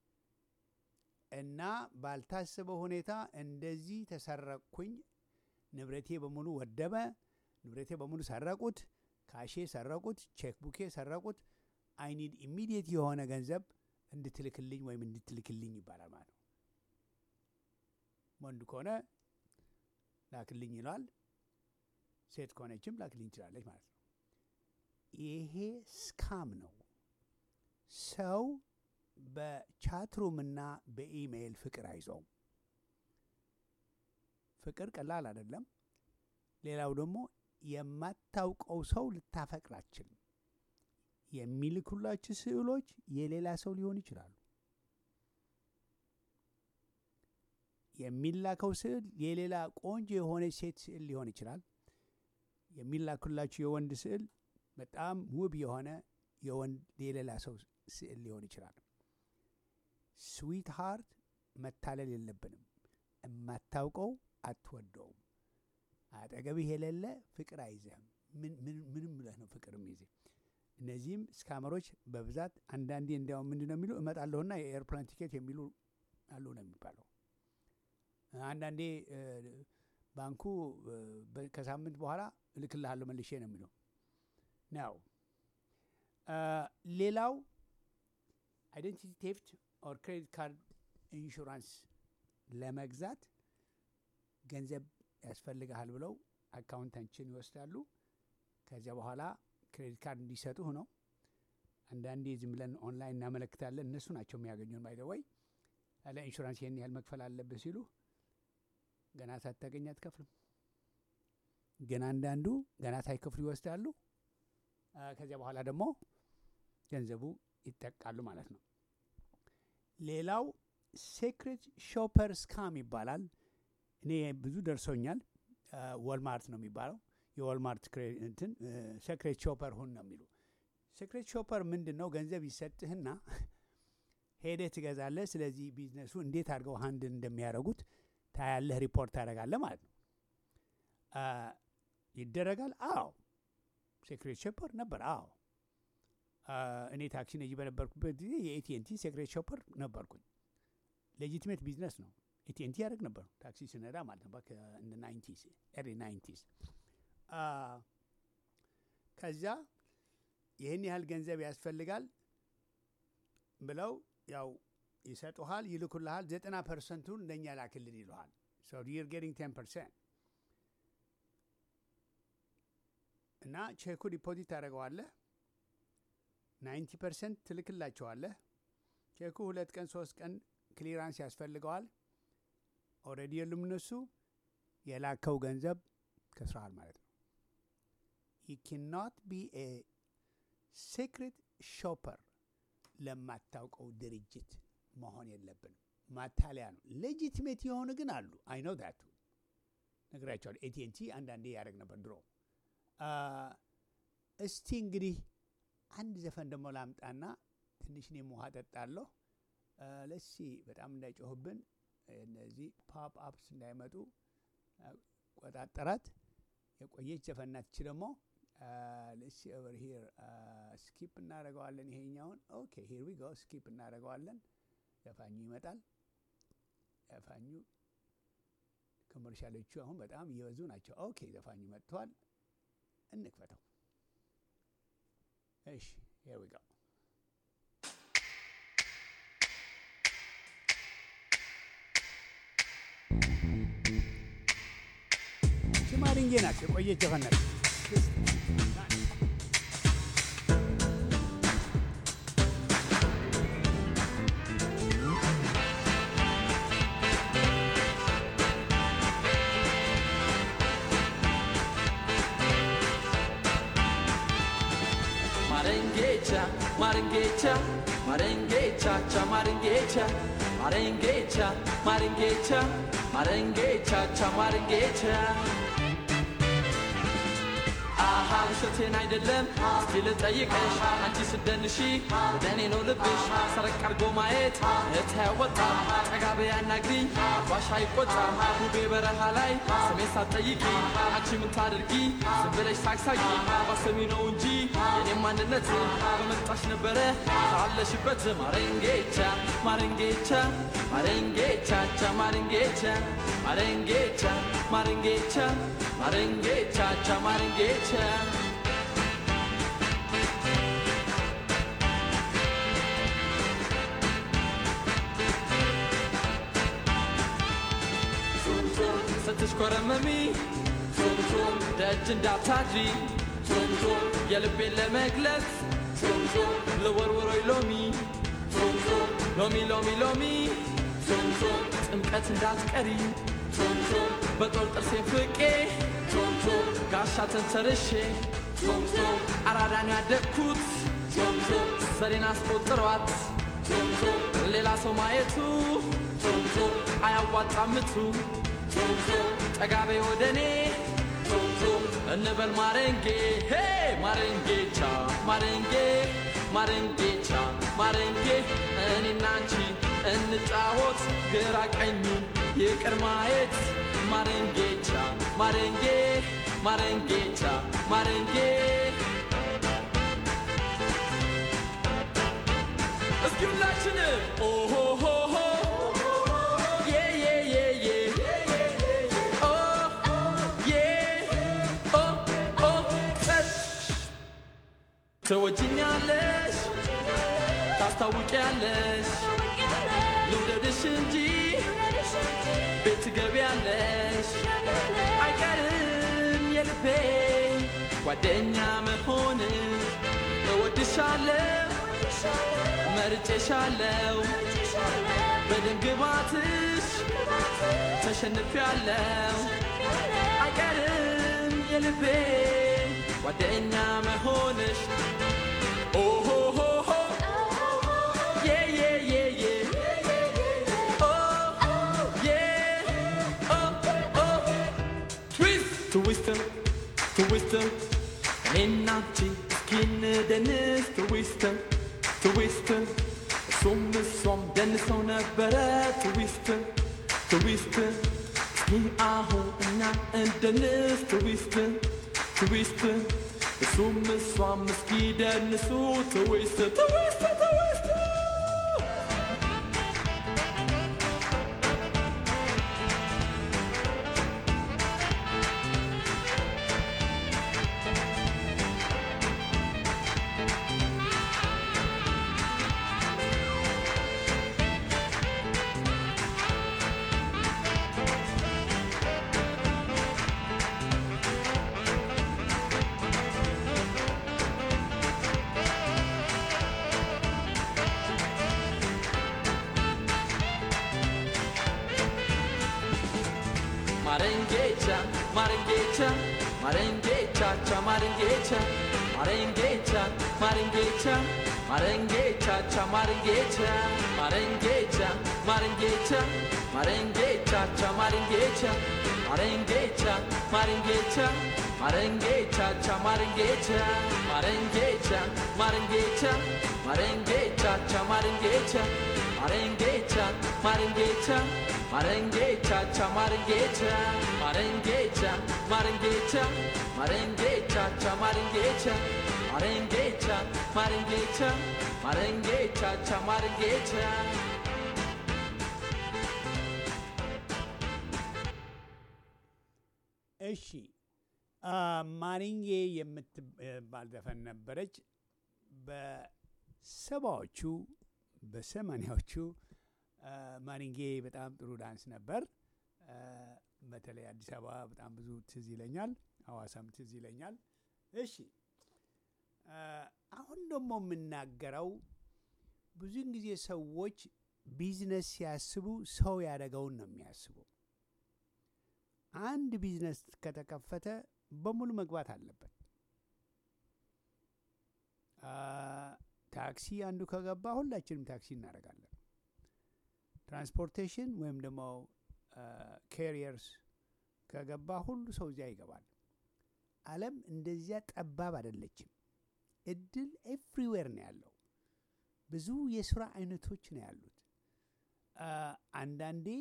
እና ባልታሰበ ሁኔታ እንደዚህ ተሰረቅኩኝ ንብረቴ በሙሉ ወደበ ንብረቴ በሙሉ ሰረቁት ካሼ ሰረቁት ቼክ ቡኬ ሰረቁት አይ ኒድ ኢሚዲየት የሆነ ገንዘብ እንድትልክልኝ ወይም እንድትልክልኝ ይባላል ማለት ነው ወንድ ከሆነ ላክልኝ ይላል ሴት ከሆነችም ላክልኝ ትላለች ማለት ነው ይሄ ስካም ነው ሰው በቻትሩምና በኢሜይል ፍቅር አይዞም ፍቅር ቀላል አይደለም ሌላው ደግሞ የማታውቀው ሰው ልታፈቅራችን የሚልኩላችሁ ስዕሎች የሌላ ሰው ሊሆን ይችላሉ የሚላከው ስዕል የሌላ ቆንጆ የሆነ ሴት ስዕል ሊሆን ይችላል የሚላኩላችሁ የወንድ ስዕል በጣም ውብ የሆነ የወንድ የሌላ ሰው ስዕል ሊሆን ይችላል ስዊት ሃርት መታለል የለብንም የማታውቀው አትወደውም አጠገብህ የሌለ ፍቅር አይዘህም ምንም ብለህ ነው ፍቅር የሚይዝህ እነዚህም ስካመሮች በብዛት አንዳንዴ እንዲያውም ምንድነው የሚሉ እመጣለሁና የኤርፕላን ቲኬት የሚሉ አሉ ነው የሚባለው አንዳንዴ ባንኩ ከሳምንት በኋላ እልክልሃለሁ መልሼ ነው የሚለው ነው ሌላው አይደንቲቲ ቴፍት ኦር ክሬዲት ካርድ ኢንሹራንስ ለመግዛት ገንዘብ ያስፈልጋል ብለው አካውንታንችን ይወስዳሉ ከዚያ በኋላ ክሬዲት ካርድ እንዲሰጡህ ነው አንዳንዴ ዝም ብለን ኦንላይን እናመለክታለን እነሱ ናቸው የሚያገኙን ባይ ዘ ወይ ለኢንሹራንስ ይሄን ያህል መክፈል አለብህ ሲሉ ገና ሳታገኝ አትከፍልም ገና አንዳንዱ ገና ሳይከፍሉ ይወስዳሉ ከዚያ በኋላ ደግሞ ገንዘቡ ይጠቃሉ ማለት ነው ሌላው ሴክሬት ሾፐር ስካም ይባላል እኔ ብዙ ደርሶኛል ዋልማርት ነው የሚባለው የዋልማርት እንትን ሴክሬት ሾፐር ሁን ነው የሚሉ ሴክሬት ሾፐር ምንድነው ገንዘብ ይሰጥህና ሄደህ ትገዛለህ ስለዚህ ቢዝነሱ እንዴት አድርገው ሃንድል እንደሚያደርጉት ታያለህ ሪፖርት ታደርጋለህ ማለት ነው ይደረጋል አዎ ሴክሬት ሾፐር ነበር አዎ እኔ ታክሲ ነጂ በነበርኩበት ጊዜ የኤቲኤንቲ ሴክሬት ሾፐር ነበርኩኝ ሌጂቲሜት ቢዝነስ ነው AT&T ያደርግ ነበር ታክሲ ስነዳ ማለት ነው in the 90s early 90s ከዛ ይህን ያህል ገንዘብ ያስፈልጋል ብለው ያው ይሰጡሃል ይልኩልሃል 90%ን ለኛ ላክልን ይሉሃል so you're getting 10% እና ቼኩ ዲፖዚት ታደርገዋለህ 90% ትልክላቸዋለህ ቼኩ 2 ቀን 3 ቀን ክሊራንስ ያስፈልገዋል ኦልሬዲ የሉም እነሱ የላከው ገንዘብ ከስራል ማለት ነው you cannot be a secret shopper ለማታውቀው ድርጅት መሆን የለብንም ማታለያ ነው ሌጂቲሜት የሆኑ ግን አሉ I know that ነግራቸዋለሁ AT&T አንዳንዴ ያደርግ ነበር ድሮ እስቲ እንግዲህ አንድ ዘፈን ደሞ ላምጣና ትንሽ ነው ውሃ ጠጣለሁ ለሲ በጣም እንዳይጮህብን እነዚህ ፖፕ አፕስ እንዳይመጡ ቆጣጠራት የቆየች ዘፈን ናት ደግሞ let's see over here skip እናደርገዋለን ይሄኛውን okay here we go skip እናደርገዋለን ዘፋኙ ይመጣል ዘፋኙ ኮመርሻሎቹ አሁን በጣም እየበዙ ናቸው okay ዘፋኙ መጥቷል እንክፈተው እሺ here we go ማሪንጌ ናት የቆየች ዘፈን ናት Maringecha, Maringecha, cha Maringecha, Maringecha, Maringecha, Maringecha, cha Maringecha. Aha, ውሸቴን አይደለም እስቲ ልጠይቅሽ አንቺ ስደንሺ ወደኔ ነው ልብሽ ሰረቅ አርጎ ማየት እታወጣ ጠጋቤ ያናግሪኝ ዋሻ ይቆጣ ውቤ በረሃ ላይ ስሜን ሳትጠይቂ አንቺ ምን ታድርጊ ዝም ብለሽ ሳቅሳቂ ባሰሚ ነው እንጂ የኔም ማንነት በመጣሽ ነበረ ካለሽበት ማረንጌቻ ማረንጌቻ ማረንጌቻ ቻ ማረንጌቻ ማረንጌቻ ማረንጌቻ ማረንጌቻ ቻ ማረንጌቻ ስትሽኮረመሚ ቱም ደጅ እንዳታድሪ ቱም የልቤን ለመግለጽ ቱም ልወርወሮይ ሎሚ ቱም ሎሚ ሎሚ ሎሚ ቱም ጥምቀት እንዳትቀሪ ቱም በጦር ጥርሴን ፍቄ ቱም ጋሻ ተንተርሼ ቱም አራዳን ያደግኩት ቱም ዘሬን አስቆጥሯት ቱም ሌላ ሰው ማየቱ ቱም አያዋጣምቱ ጠጋቤ ወደኔ እንበል ማረንጌ ሄ ማረንጌቻ ማረንጌ ማረንጌቻ ማረንጌ እኔና አንቺ እንጫወት ግራ ቀኙ ይቅር ማየት ማረንጌቻ ማረንጌ ማረንጌቻ ማረንጌ እስኪ ሁላችን ኦሆሆሆ ትወጂኛለሽ ታስታውቂያለሽ ልውደድሽ እንጂ ቤት ትገቢያለሽ አይቀርም የልቤ ጓደኛ መሆን እወድሻለሁ መርጬሻለሁ በደንግባትሽ ተሸንፊያለሁ አይቀርም የልቤ ጓደኛ መሆንሽ oh ho ho ho yeah yeah yeah yeah oh yeah oh twist twist enanti skin denis twist som denis on a better twist ni aho na and denis twist swam skiden so twist Marengecha, Marengecha, Marengecha, cha Marengecha, Marengecha, Marengecha, Marengecha, cha Marengecha, Marengecha, Marengecha, Marengecha, cha Marengecha, Marengecha, Marengecha, Marengecha, cha Marengecha, Marengecha, Marengecha, Marengecha, cha Marengecha, Marengecha, Marengecha, Marengecha, cha Marengecha, Marengecha, Marengecha, Marengecha, cha Marengecha, Marengecha, Marengecha, Marengecha, cha Marengecha. እሺ ማሪንጌ የምትባል ዘፈን ነበረች። በሰባዎቹ በሰማንያዎቹ ማሪንጌ በጣም ጥሩ ዳንስ ነበር። በተለይ አዲስ አበባ በጣም ብዙ ትዝ ይለኛል፣ ሐዋሳም ትዝ ይለኛል። እሺ አሁን ደግሞ የምናገረው ብዙውን ጊዜ ሰዎች ቢዝነስ ሲያስቡ ሰው ያደረገውን ነው የሚያስቡ። አንድ ቢዝነስ ከተከፈተ በሙሉ መግባት አለበት። ታክሲ አንዱ ከገባ ሁላችንም ታክሲ እናደርጋለን። ትራንስፖርቴሽን ወይም ደግሞ ካሪየርስ ከገባ ሁሉ ሰው እዚያ ይገባል። ዓለም እንደዚያ ጠባብ አይደለችም። እድል ኤቭሪዌር ነው ያለው። ብዙ የስራ አይነቶች ነው ያሉት። አንዳንዴ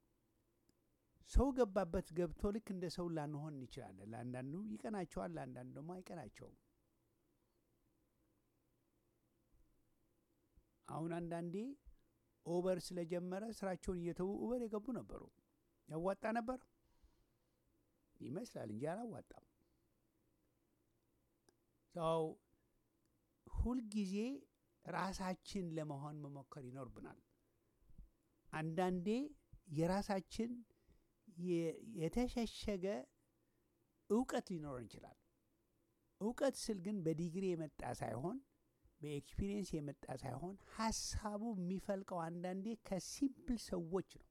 ሰው ገባበት ገብቶ ልክ እንደ ሰው ላንሆን እንችላለን። ለአንዳንዱ ይቀናቸዋል፣ ለአንዳንዱ ደግሞ አይቀናቸውም። አሁን አንዳንዴ ኡበር ስለጀመረ ስራቸውን እየተዉ ኡበር የገቡ ነበሩ። ያዋጣ ነበር ይመስላል እንጂ አላዋጣም። ሰው ሁልጊዜ ራሳችን ለመሆን መሞከር ይኖርብናል። አንዳንዴ የራሳችን የተሸሸገ እውቀት ሊኖር ይችላል። እውቀት ስል ግን በዲግሪ የመጣ ሳይሆን በኤክስፒሪየንስ የመጣ ሳይሆን ሀሳቡ የሚፈልቀው አንዳንዴ ከሲምፕል ሰዎች ነው፣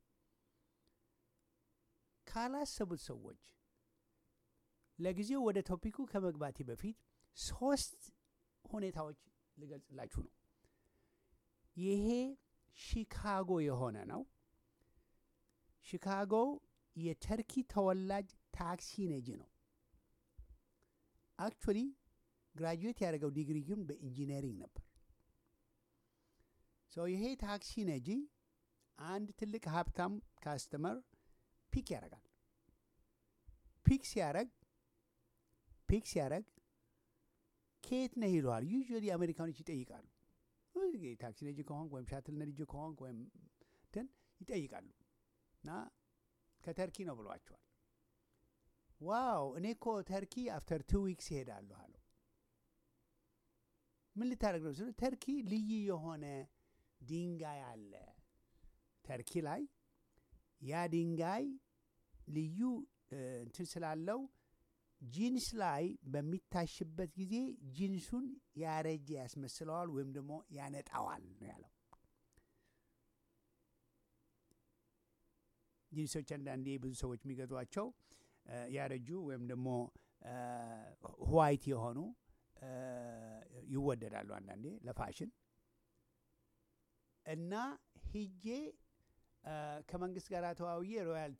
ካላሰቡት ሰዎች። ለጊዜው ወደ ቶፒኩ ከመግባቴ በፊት 3 ሁኔታዎች ልገልጽላችሁ ነው። ይሄ ሺካጎ የሆነ ነው። ሺካጎ የተርኪ ተወላጅ ታክሲ ነጂ ነው። አክቹዋሊ ግራጁዌት ያደረገው ዲግሪ ግን በኢንጂነሪንግ ነበር። ይሄ ታክሲ ነጂ አንድ ትልቅ ሀብታም ካስተመር ፒክ ያደርጋል። ፒክ ሲያደርግ ከየት ነህ ይለዋል። ዩዥዋሊ አሜሪካኖች ይጠይቃሉ። ታክሲ ነጂ ከሆንክ ወይም ሻትል ነጂ ከሆንክ ወይም እንትን ይጠይቃሉ። እና ከተርኪ ነው ብሏቸዋል። ዋው እኔ እኮ ተርኪ አፍተር 2 ዊክስ ይሄዳለሁ አለው። ምን ልታደርግ ነው ሲሉ ተርኪ ልዩ የሆነ ድንጋይ አለ ተርኪ ላይ። ያ ድንጋይ ልዩ እንትን ስላለው ጂንስ ላይ በሚታሽበት ጊዜ ጂንሱን ያረጀ ያስመስለዋል ወይም ደግሞ ያነጣዋል ነው ያለው። ጂንሶች አንዳንዴ ብዙ ሰዎች የሚገዟቸው ያረጁ ወይም ደግሞ ዋይት የሆኑ ይወደዳሉ አንዳንዴ ለፋሽን። እና ሂጄ ከመንግስት ጋር ተዋውዬ ሮያልቲ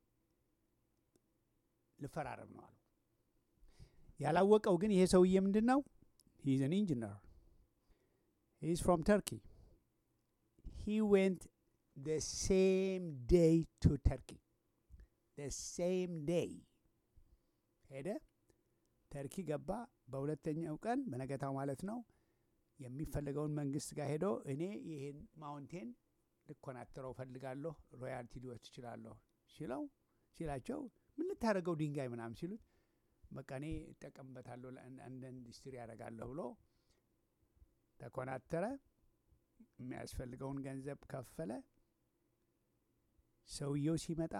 ልፈራረም ነው አሉ። ያላወቀው ግን ይሄ ሰውዬ ምንድን ነው? he is an engineer. he is from Turkey. he went the same day to Turkey. the same day ሄደ ተርኪ ገባ። በሁለተኛው ቀን በነገታው ማለት ነው የሚፈልገውን መንግስት ጋር ሄዶ እኔ ይሄን ማውንቴን ልኮናተረው ፈልጋለሁ ሮያልቲ ሊወስድ ይችላለሁ ሲላቸው ምን ልታደርገው ድንጋይ ምናምን ሲሉት በቃ እኔ እጠቀምበታለሁ እንደ ኢንዱስትሪ ያደርጋለሁ ብሎ ተኮናተረ። የሚያስፈልገውን ገንዘብ ከፈለ። ሰውየው ሲመጣ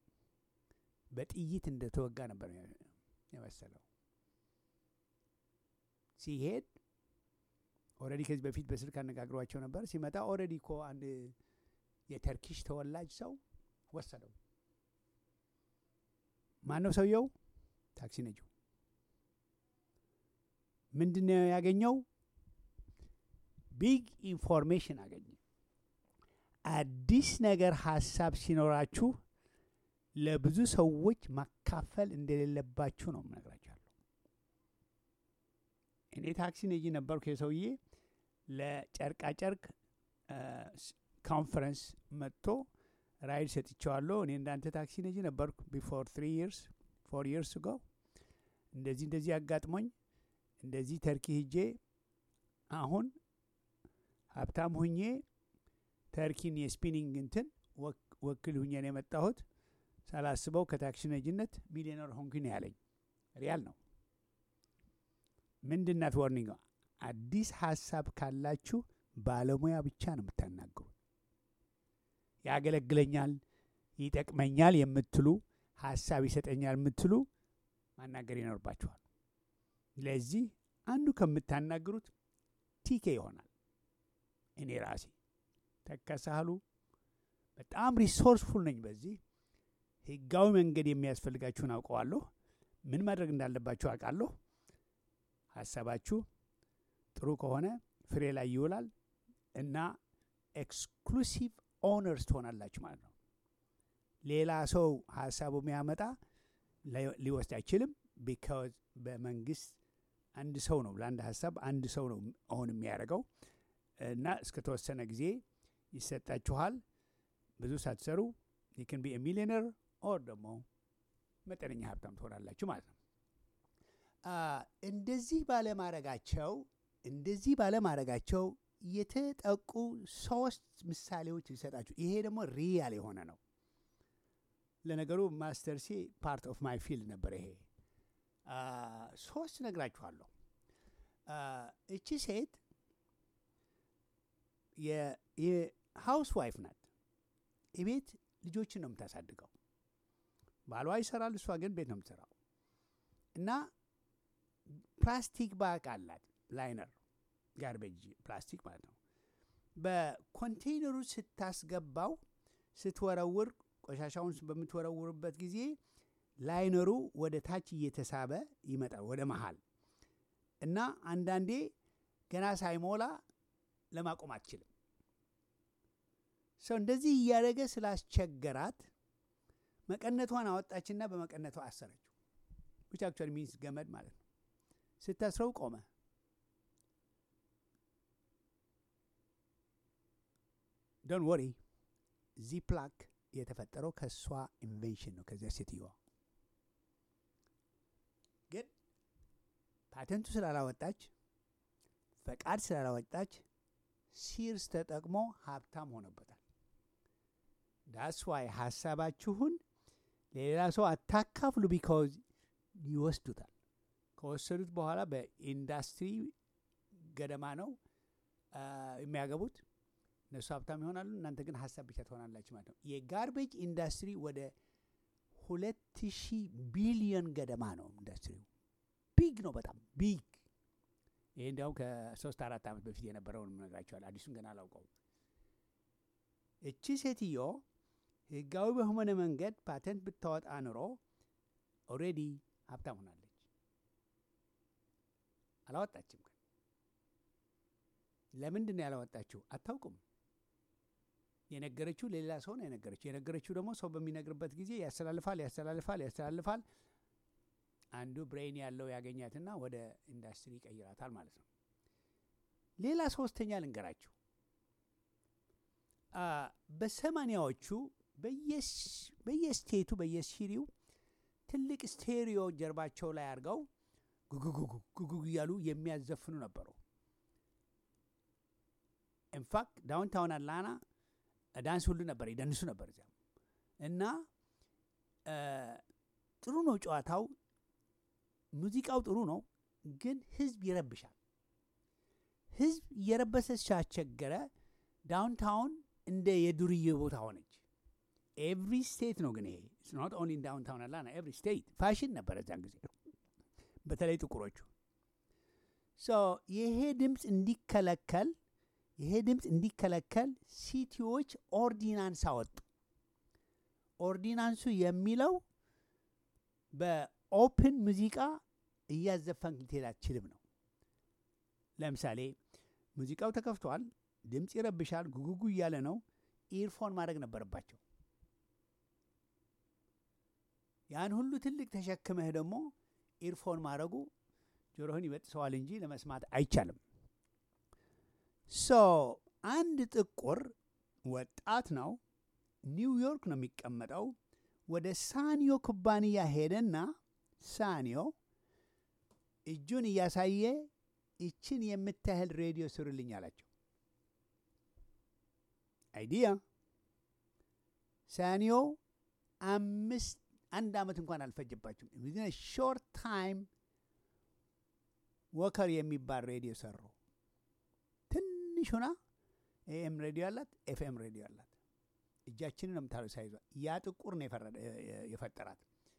በጥይት እንደተወጋ ነበር የመሰለው። ሲሄድ ኦልሬዲ ከዚህ በፊት በስልክ አነጋግሯቸው ነበር። ሲመጣ ኦልሬዲ እኮ አንድ የተርኪሽ ተወላጅ ሰው ወሰደው። ማነው ሰውየው? ታክሲ ነጂው። ምንድነው ያገኘው? ቢግ ኢንፎርሜሽን አገኘ። አዲስ ነገር ሀሳብ ሲኖራችሁ ለብዙ ሰዎች ማካፈል እንደሌለባችሁ ነው የምነግራችኋለሁ። እኔ ታክሲ ነጂ ነበርኩ። የሰውዬ ለጨርቃጨርቅ ኮንፈረንስ መጥቶ ራይድ ሰጥቼዋለሁ። እኔ እንዳንተ ታክሲ ነጂ ነበርኩ ቢፎር 4 years ago። እንደዚህ አጋጥሞኝ እንደዚህ ተርኪ ሂጄ አሁን ሀብታም ሁኜ ተርኪን የስፒኒንግ እንትን ወክል ሁኜ ነው የመጣሁት። ሳላስበው ከታክሲ ነጂነት ሚሊዮነር ሆንኩኝ ያለኝ ሪያል ነው። ምንድናት ዋርኒንግ? አዲስ ሀሳብ ካላችሁ ባለሙያ ብቻ ነው የምታናግሩት። ያገለግለኛል፣ ይጠቅመኛል የምትሉ ሀሳብ ይሰጠኛል የምትሉ ማናገር ይኖርባችኋል። ለዚህ አንዱ ከምታናግሩት ቲኬ ይሆናል። እኔ ራሴ ተከሳሉ በጣም ሪሶርስፉል ነኝ። በዚህ ህጋዊ መንገድ የሚያስፈልጋችሁን አውቀዋለሁ። ምን ማድረግ እንዳለባችሁ አውቃለሁ። ሀሳባችሁ ጥሩ ከሆነ ፍሬ ላይ ይውላል እና ኤክስክሉሲቭ ኦነርስ ትሆናላችሁ ማለት ነው። ሌላ ሰው ሀሳቡ የሚያመጣ ሊወስድ አይችልም። ቢካዝ በመንግስት አንድ ሰው ነው ለአንድ ሀሳብ አንድ ሰው ነው አሁን የሚያደርገው እና እስከ ተወሰነ ጊዜ ይሰጣችኋል። ብዙ ሳትሰሩ you can be a millionaire or ደግሞ መጠነኛ ሀብታም ትሆናላችሁ ማለት ነው። እንደዚህ ባለማረጋቸው የተጠቁ 3 ምሳሌዎች ይሰጣችሁ። ይሄ ደግሞ ሪያል የሆነ ነው። ለነገሩ ማስተርሲ ፓርት ኦፍ ማይ ፊልድ ነበር። ይሄ 3 ነግራችኋለሁ። እቺ ሴት የሃውስ ዋይፍ ናት። ቤት ልጆችን ነው የምታሳድገው። ባሏ ይሰራል፣ እሷ ግን ቤት ነው የምትሰራው እና ፕላስቲክ ባግ አላት። ላይነር ጋርቤጅ ፕላስቲክ ማለት ነው። በኮንቴይነሩ ስታስገባው ስትወረውር ቆሻሻውን በምትወረውርበት ጊዜ ላይነሩ ወደ ታች እየተሳበ ይመጣል ወደ መሃል እና አንዳንዴ ገና ሳይሞላ ለማቆም አትችልም። ሰው እንደዚህ እያደረገ ስላስቸገራት መቀነቷን አወጣችና በመቀነቷ አሰረችው። which actually means ገመድ ማለት ነው። ስታስረው ቆመ። don't worry ዚፕላክ የተፈጠረው ከሷ ኢንቬንሽን ነው። ከዚያ ሴትዮዋ ግን ፓተንቱ ስላላወጣች ፈቃድ ስላላወጣች ሲርስ ተጠቅሞ ሀብታም ሆኖበታል። ዳስ ዋይ ሀሳባችሁን ሌላ ሰው አታካፍሉ። ቢካዝ ይወስዱታል። ከወሰዱት በኋላ በኢንዱስትሪ ገደማ ነው የሚያገቡት። እነሱ ሀብታም ይሆናሉ፣ እናንተ ግን ሀሳብ ብቻ ትሆናላችሁ ማለት ነው። የጋርቤጅ ኢንዱስትሪ ወደ 2000 ቢሊዮን ገደማ ነው ኢንዱስትሪው። ቢግ ነው፣ በጣም ቢግ። ይሄ እንዲያውም ከ3-4 ዓመት በፊት የነበረውን እነግራችኋለሁ። አዲሱን ገና አላውቀውም። እቺ ሴትዮ ህጋዊ በሆነ መንገድ ፓተንት ብታወጣ ኑሮ ኦልሬዲ ሀብታም ሆናለች። አላወጣችም። ግን ለምንድን ነው ያላወጣችው? አታውቁም። የነገረችው ሌላ ሰው ነው የነገረችው ደግሞ ሰው በሚነግርበት ጊዜ ያስተላልፋል። አንዱ ብሬን ያለው ያገኛትና ወደ ኢንዱስትሪ ይቀይራታል ማለት ነው። ሌላ ሶስተኛ ልንገራችሁ። በ80ዎቹ በየስቴቱ በየሲሪው ትልቅ ስቴሪዮ ጀርባቸው ላይ አድርገው ጉጉጉጉ እያሉ የሚያዘፍኑ ነበሩ። ኢንፋክት ዳውንታውን አትላንታ ዳንስ ሁሉ ነበር፣ ይደንሱ ነበር እዚያ እና ጥሩ ነው ጨዋታው፣ ሙዚቃው ጥሩ ነው። ግን ህዝብ ይረብሻል። ህዝብ እየረበሰ ሲያስቸገረ ዳውንታውን እንደ የዱርዬ ቦታ ሆነች። ኤቭሪ ስቴት ነው ግን ይሄ ኢትስ ኖት ኦንሊ ኢን ዳውንታውን አትላንታ፣ ኤቭሪ ስቴት ፋሽን ነበር እዛን ጊዜ፣ በተለይ ጥቁሮቹ። ይሄ ድምፅ እንዲከለከል ሲቲዎች ኦርዲናንስ አወጡ። ኦርዲናንሱ የሚለው በኦፕን ሙዚቃ እያዘፈንክ ልትሄድ አትችልም ነው። ለምሳሌ ሙዚቃው ተከፍቷል፣ ድምፅ ይረብሻል፣ ጉጉጉ እያለ ነው። ኢርፎን ማድረግ ነበረባቸው። ያን ሁሉ ትልቅ ተሸክመህ ደግሞ ኢርፎን ማድረጉ ጆሮህን ይበጥሰዋል እንጂ ለመስማት አይቻልም። ሶ አንድ ጥቁር ወጣት ነው፣ ኒውዮርክ ነው የሚቀመጠው። ወደ ሳኒዮ ኩባንያ ሄደና ሳኒዮ እጁን እያሳየ ይችን የምታህል ሬዲዮ ስሩልኝ አላቸው። አይዲያ ሳኒዮ አንድ ዓመት እንኳን አልፈጀባቸው። ዊዝን ሾርት ታይም ወከር የሚባል ሬዲዮ ሰሩ። ትንሽ ሆና ኤኤም ሬዲዮ አላት፣ ኤፍኤም ሬዲዮ አላት። እጃችንን ነው የምታለው ሳይዟ። ያ ጥቁር ነው የፈጠራት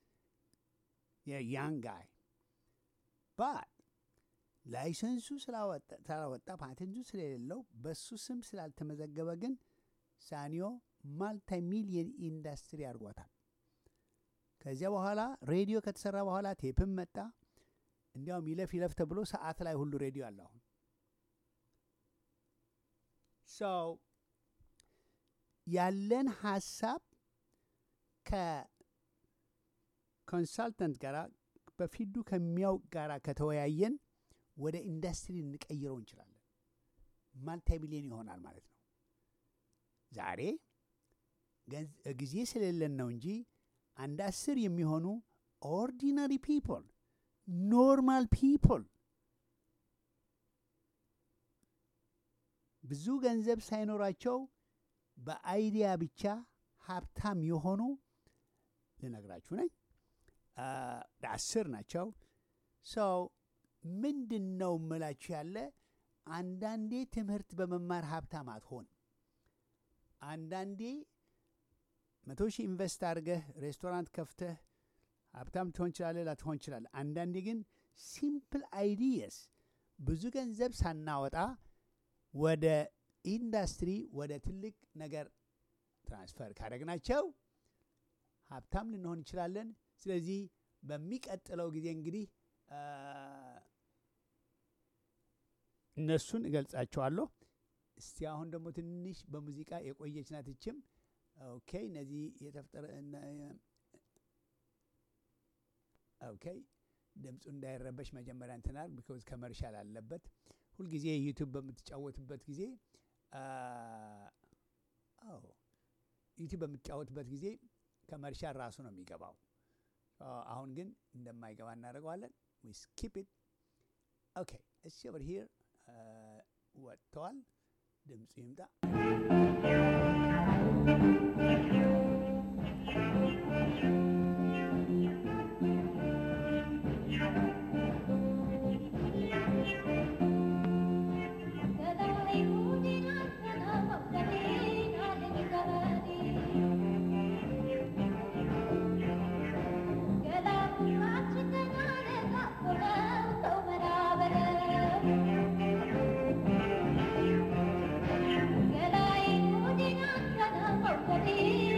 የያንግ ጋይ ባት ላይሰንሱ ስላወጣ ፓቴንቱ ስለሌለው በሱ ስም ስላልተመዘገበ ግን ሳኒዮ ማልቲ ሚሊየን ኢንዱስትሪ አድርጓታል። ከዚያ በኋላ ሬዲዮ ከተሰራ በኋላ ቴፕም መጣ። እንዲያውም ይለፍ ተብሎ ሰዓት ላይ ሁሉ ሬዲዮ አለ አሁን። ሰው ያለን ሀሳብ ከኮንሳልታንት ጋር በፊዱ ከሚያውቅ ጋር ከተወያየን ወደ ኢንዱስትሪ እንቀይረው እንችላለን። ማልቲ ሚሊየን ይሆናል ማለት ነው። ዛሬ ጊዜ ስለሌለን ነው እንጂ አንድ 10 የሚሆኑ ኦርዲናሪ ፒፕል ኖርማል ፒፕል ብዙ ገንዘብ ሳይኖራቸው በአይዲያ ብቻ ሀብታም የሆኑ ልነግራችሁ ነኝ። 10 ናቸው። ሰው ምንድን ነው ምላችሁ ያለ አንዳንዴ ትምህርት በመማር ሀብታም አትሆን። አንዳንዴ 100,000 ኢንቨስት አድርገህ ሬስቶራንት ከፍተህ ሀብታም ትሆን ይችላል፣ ላትሆን ይችላል። አንዳንዴ ግን ሲምፕል አይዲያስ ብዙ ገንዘብ ሳናወጣ ወደ ኢንዱስትሪ ወደ ትልቅ ነገር ትራንስፈር ካደረግናቸው ሀብታም ልንሆን እንችላለን። ስለዚህ በሚቀጥለው ጊዜ እንግዲህ እነሱን እገልጻቸዋለሁ። እስቲ አሁን ደግሞ ትንሽ በሙዚቃ የቆየች ናት እችም። ኦኬ እነዚህ የተፈጠረ ኦኬ ድምፁ እንዳይረበሽ መጀመሪያ እንትናል ቢኮዝ ከመርሻል አለበት። ሁልጊዜ ዩቲዩብ በምትጫወትበት ጊዜ ዩቲዩብ በምትጫወትበት ጊዜ ከመርሻል ራሱ ነው የሚገባው። አሁን ግን እንደማይገባ እናደርገዋለን። ዊ ስኪፕ ኢት። ኦኬ እሺ ኦቨር ሂር ወጥተዋል። ድምፁ ይምጣ። Gala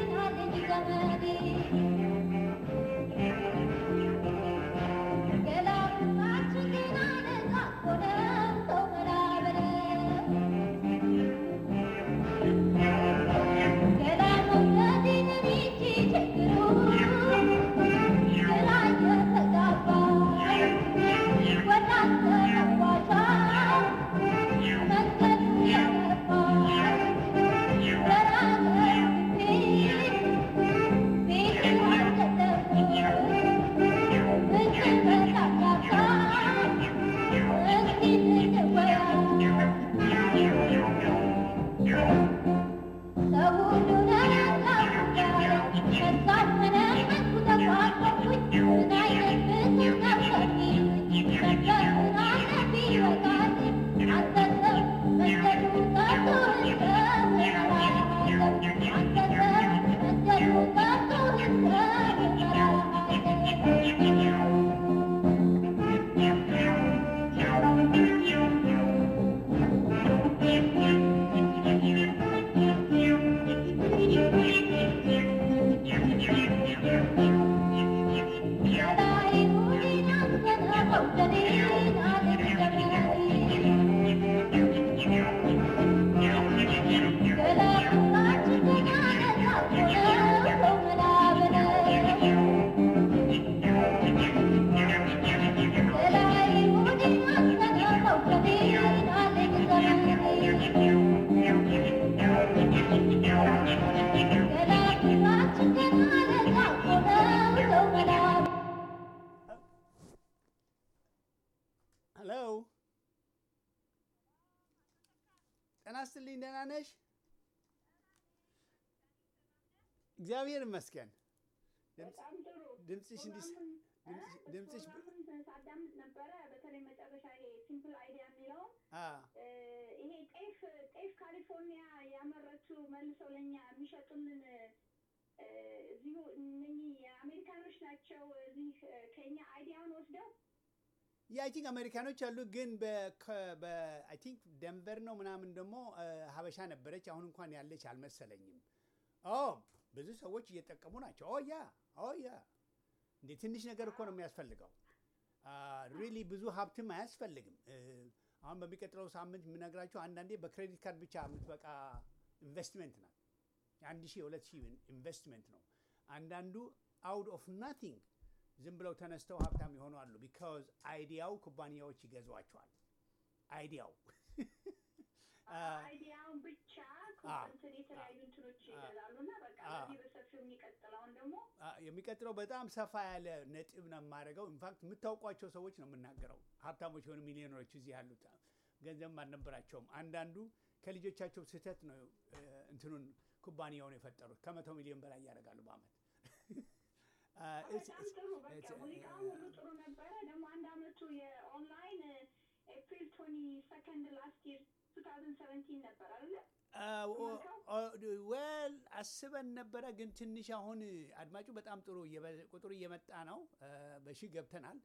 ይስጥልኝ ደህና ነሽ? እግዚአብሔር ይመስገን። ድምፅሽ ድምፅሽ ሳዳምጥ ነበረ። በተለይ መጨረሻ ይሄ ሲምፕል አይዲያ የሚለው ይሄ ጤፍ ካሊፎርኒያ ያመረቱ መልሰው ለኛ የሚሸጡልን እዚሁ እነኚህ የአሜሪካኖች ናቸው። እዚህ ከኛ አይዲያውን ወስደው አይ ቲንክ አሜሪካኖች አሉ፣ ግን አይ ቲንክ ደንቨር ነው ምናምን ደግሞ ሀበሻ ነበረች። አሁን እንኳን ያለች አልመሰለኝም። ብዙ ሰዎች እየተጠቀሙ ናቸው። ያ እንደ ትንሽ ነገር እኮ ነው የሚያስፈልገው። ሪሊ ብዙ ሀብትም አያስፈልግም። አሁን በሚቀጥለው ሳምንት የምነግራችሁ አንዳንዴ በክሬዲት ካርድ ብቻ የምትበቃ ኢንቨስትመንት ናት። 1,000 2,000 ኢንቨስትመንት ነው። አንዳንዱ አውት ኦፍ ናቲንግ ዝም ብለው ተነስተው ሀብታም ይሆኑ አሉ። ቢካዝ አይዲያው ኩባንያዎች ይገዟቸዋል። አይዲያውን ብቻ እንትን የተለያዩ እንትኖች ይገዛሉና በቃ በዚህ በሰፊው የሚቀጥለውን ደግሞ የሚቀጥለው በጣም ሰፋ ያለ ነጥብ ነው የማደርገው። ኢንፋክት የምታውቋቸው ሰዎች ነው የምናገረው። ሀብታሞች የሆኑ ሚሊዮነሮች እዚህ ያሉት ገንዘብም አልነበራቸውም። አንዳንዱ ከልጆቻቸው ስህተት ነው እንትኑን ኩባንያውን የፈጠሩት። ከ100 ሚሊዮን በላይ ያደርጋሉ በአመት። በጣም ጥሩ። በቃ ሙዚቃው ሁሉ ጥሩ ነበረ። ደግሞ አንድ አመቱ የኦንላይን ኤፕሪል 22 ላስት ይር 2017 ነበር አይደል? ዌል አስበን ነበረ፣ ግን ትንሽ አሁን አድማጩ በጣም ጥሩ ቁጥሩ እየመጣ ነው። በሺህ ገብተናል።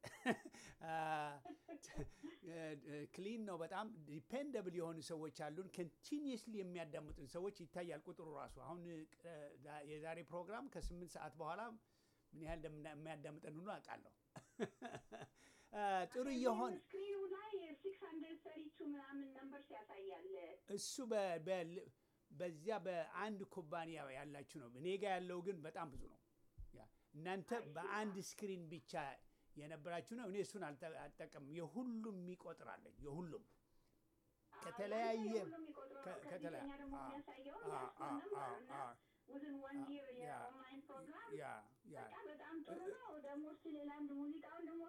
ክሊን ነው በጣም ዲፔንደብል የሆኑ ሰዎች አሉን። ኮንቲኒየስሊ የሚያዳምጡን ሰዎች ይታያል ቁጥሩ ራሱ። አሁን የዛሬ ፕሮግራም ከ8 ሰዓት በኋላ ምን ያህል እንደሚያዳምጠን ሁሉ አውቃለሁ። ጥሩ እየሆነ ስክሪኑ ላይ 632 ምናምን ነምበርስ ያሳያል። እሱ በዚያ በአንድ ኩባንያ ያላችሁ ነው። እኔ ጋር ያለው ግን በጣም ብዙ ነው። እናንተ በአንድ ስክሪን ብቻ የነበራችሁ ነው። እኔ እሱን አልጠቀምም። የሁሉም ይቆጥራለኝ። የሁሉም ከተለያየ within 1 year የኦንላይን ፕሮግራም በጣም ጥሩ ነው። ደግሞ ስለላንድ ሙዚቃውን ደግሞ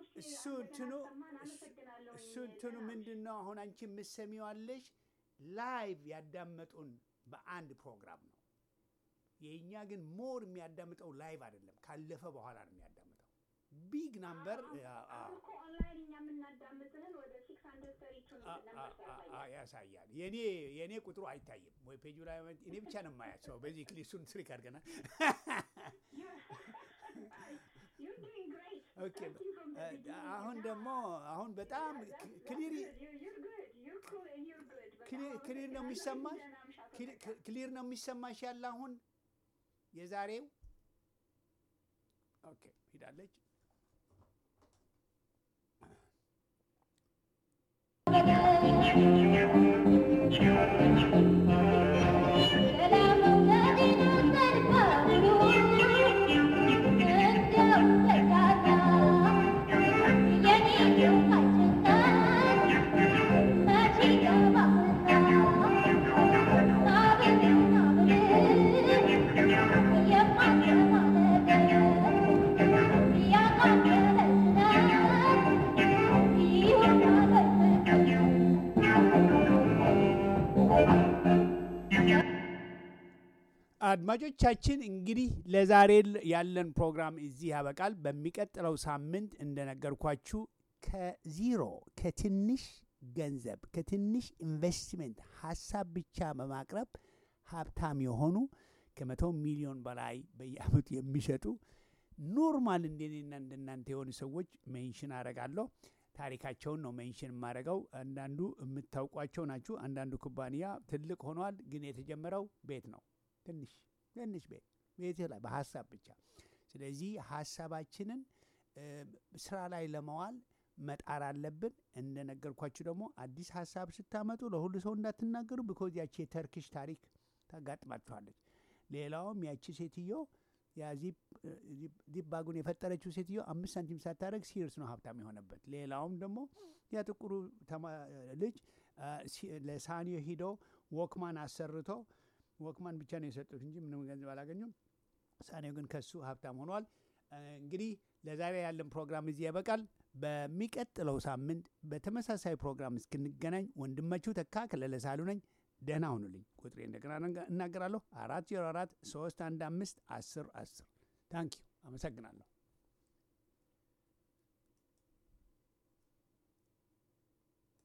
እሱ እንትኑ ምንድነው አሁን አንቺ የምትሰሚዋለሽ ላይቭ ያዳመጡን በአንድ ፕሮግራም ነው። የኛ ግን ሞር የሚያዳምጠው ላይቭ አይደለም፣ ካለፈ በኋላ ነው የሚያዳምጠው። ቢግ ናምበር ኦንላይን እኛ የምናዳምጥህን ወደ 632 ነምበር ያሳያል። የኔ ቁጥሩ አይታይም ወይ ፔጁ ላይ እኔ ብቻ ነው የማያቸው። በዚህ ክሊሱን ትሪክ አድርገናል። ኦኬ አሁን በጣም ክሊር ነው የሚሰማሽ? ክሊር ነው የሚሰማሽ ያለ አሁን የዛሬው? ኦኬ ሂዳለች። አድማጮቻችን እንግዲህ ለዛሬ ያለን ፕሮግራም እዚህ ያበቃል። በሚቀጥለው ሳምንት እንደነገርኳችሁ ከዚሮ ከትንሽ ገንዘብ ከትንሽ ኢንቨስትመንት ሀሳብ ብቻ በማቅረብ ሀብታም የሆኑ ከ100 ሚሊዮን በላይ በየአመቱ የሚሸጡ ኖርማል እንደኔና እንደናንተ የሆኑ ሰዎች ሜንሽን አደርጋለሁ። ታሪካቸውን ነው ሜንሽን የማደርገው። አንዳንዱ የምታውቋቸው ናችሁ። አንዳንዱ ኩባንያ ትልቅ ሆኗል፣ ግን የተጀመረው ቤት ነው። ትንሽ ቤት ላይ በሀሳብ ብቻ። ስለዚህ ሀሳባችንን ስራ ላይ ለመዋል መጣር አለብን። እንደነገርኳችሁ ደግሞ አዲስ ሀሳብ ስታመጡ ለሁሉ ሰው እንዳትናገሩ። ቢኮዝ ያቺ የተርኪሽ ታሪክ ታጋጥማችኋለች። ሌላውም ያቺ ሴትዮ ዚፕ ባጉን የፈጠረችው ሴትዮ 5 ሳንቲም ሳታደርግ ሲርስ ነው ሀብታም የሆነበት። ሌላውም ደግሞ ያ ጥቁሩ ልጅ ለሳኒዮ ሂዶ ወክማን አሰርቶ ወክማን ብቻ ነው የሰጡት እንጂ ምንም ገንዘብ አላገኙም። ሳኒዮ ግን ከሱ ሀብታም ሆኗል። እንግዲህ ለዛሬ ያለን ፕሮግራም እዚህ ያበቃል። በሚቀጥለው ሳምንት በተመሳሳይ ፕሮግራም እስክንገናኝ ወንድማችሁ ተካ ከለለ ሳሉ ነኝ። ደህና ሁኑልኝ። ቁጥሬ እንደገና እናገራለሁ 404 315 1010 ታንኪዩ አመሰግናለሁ።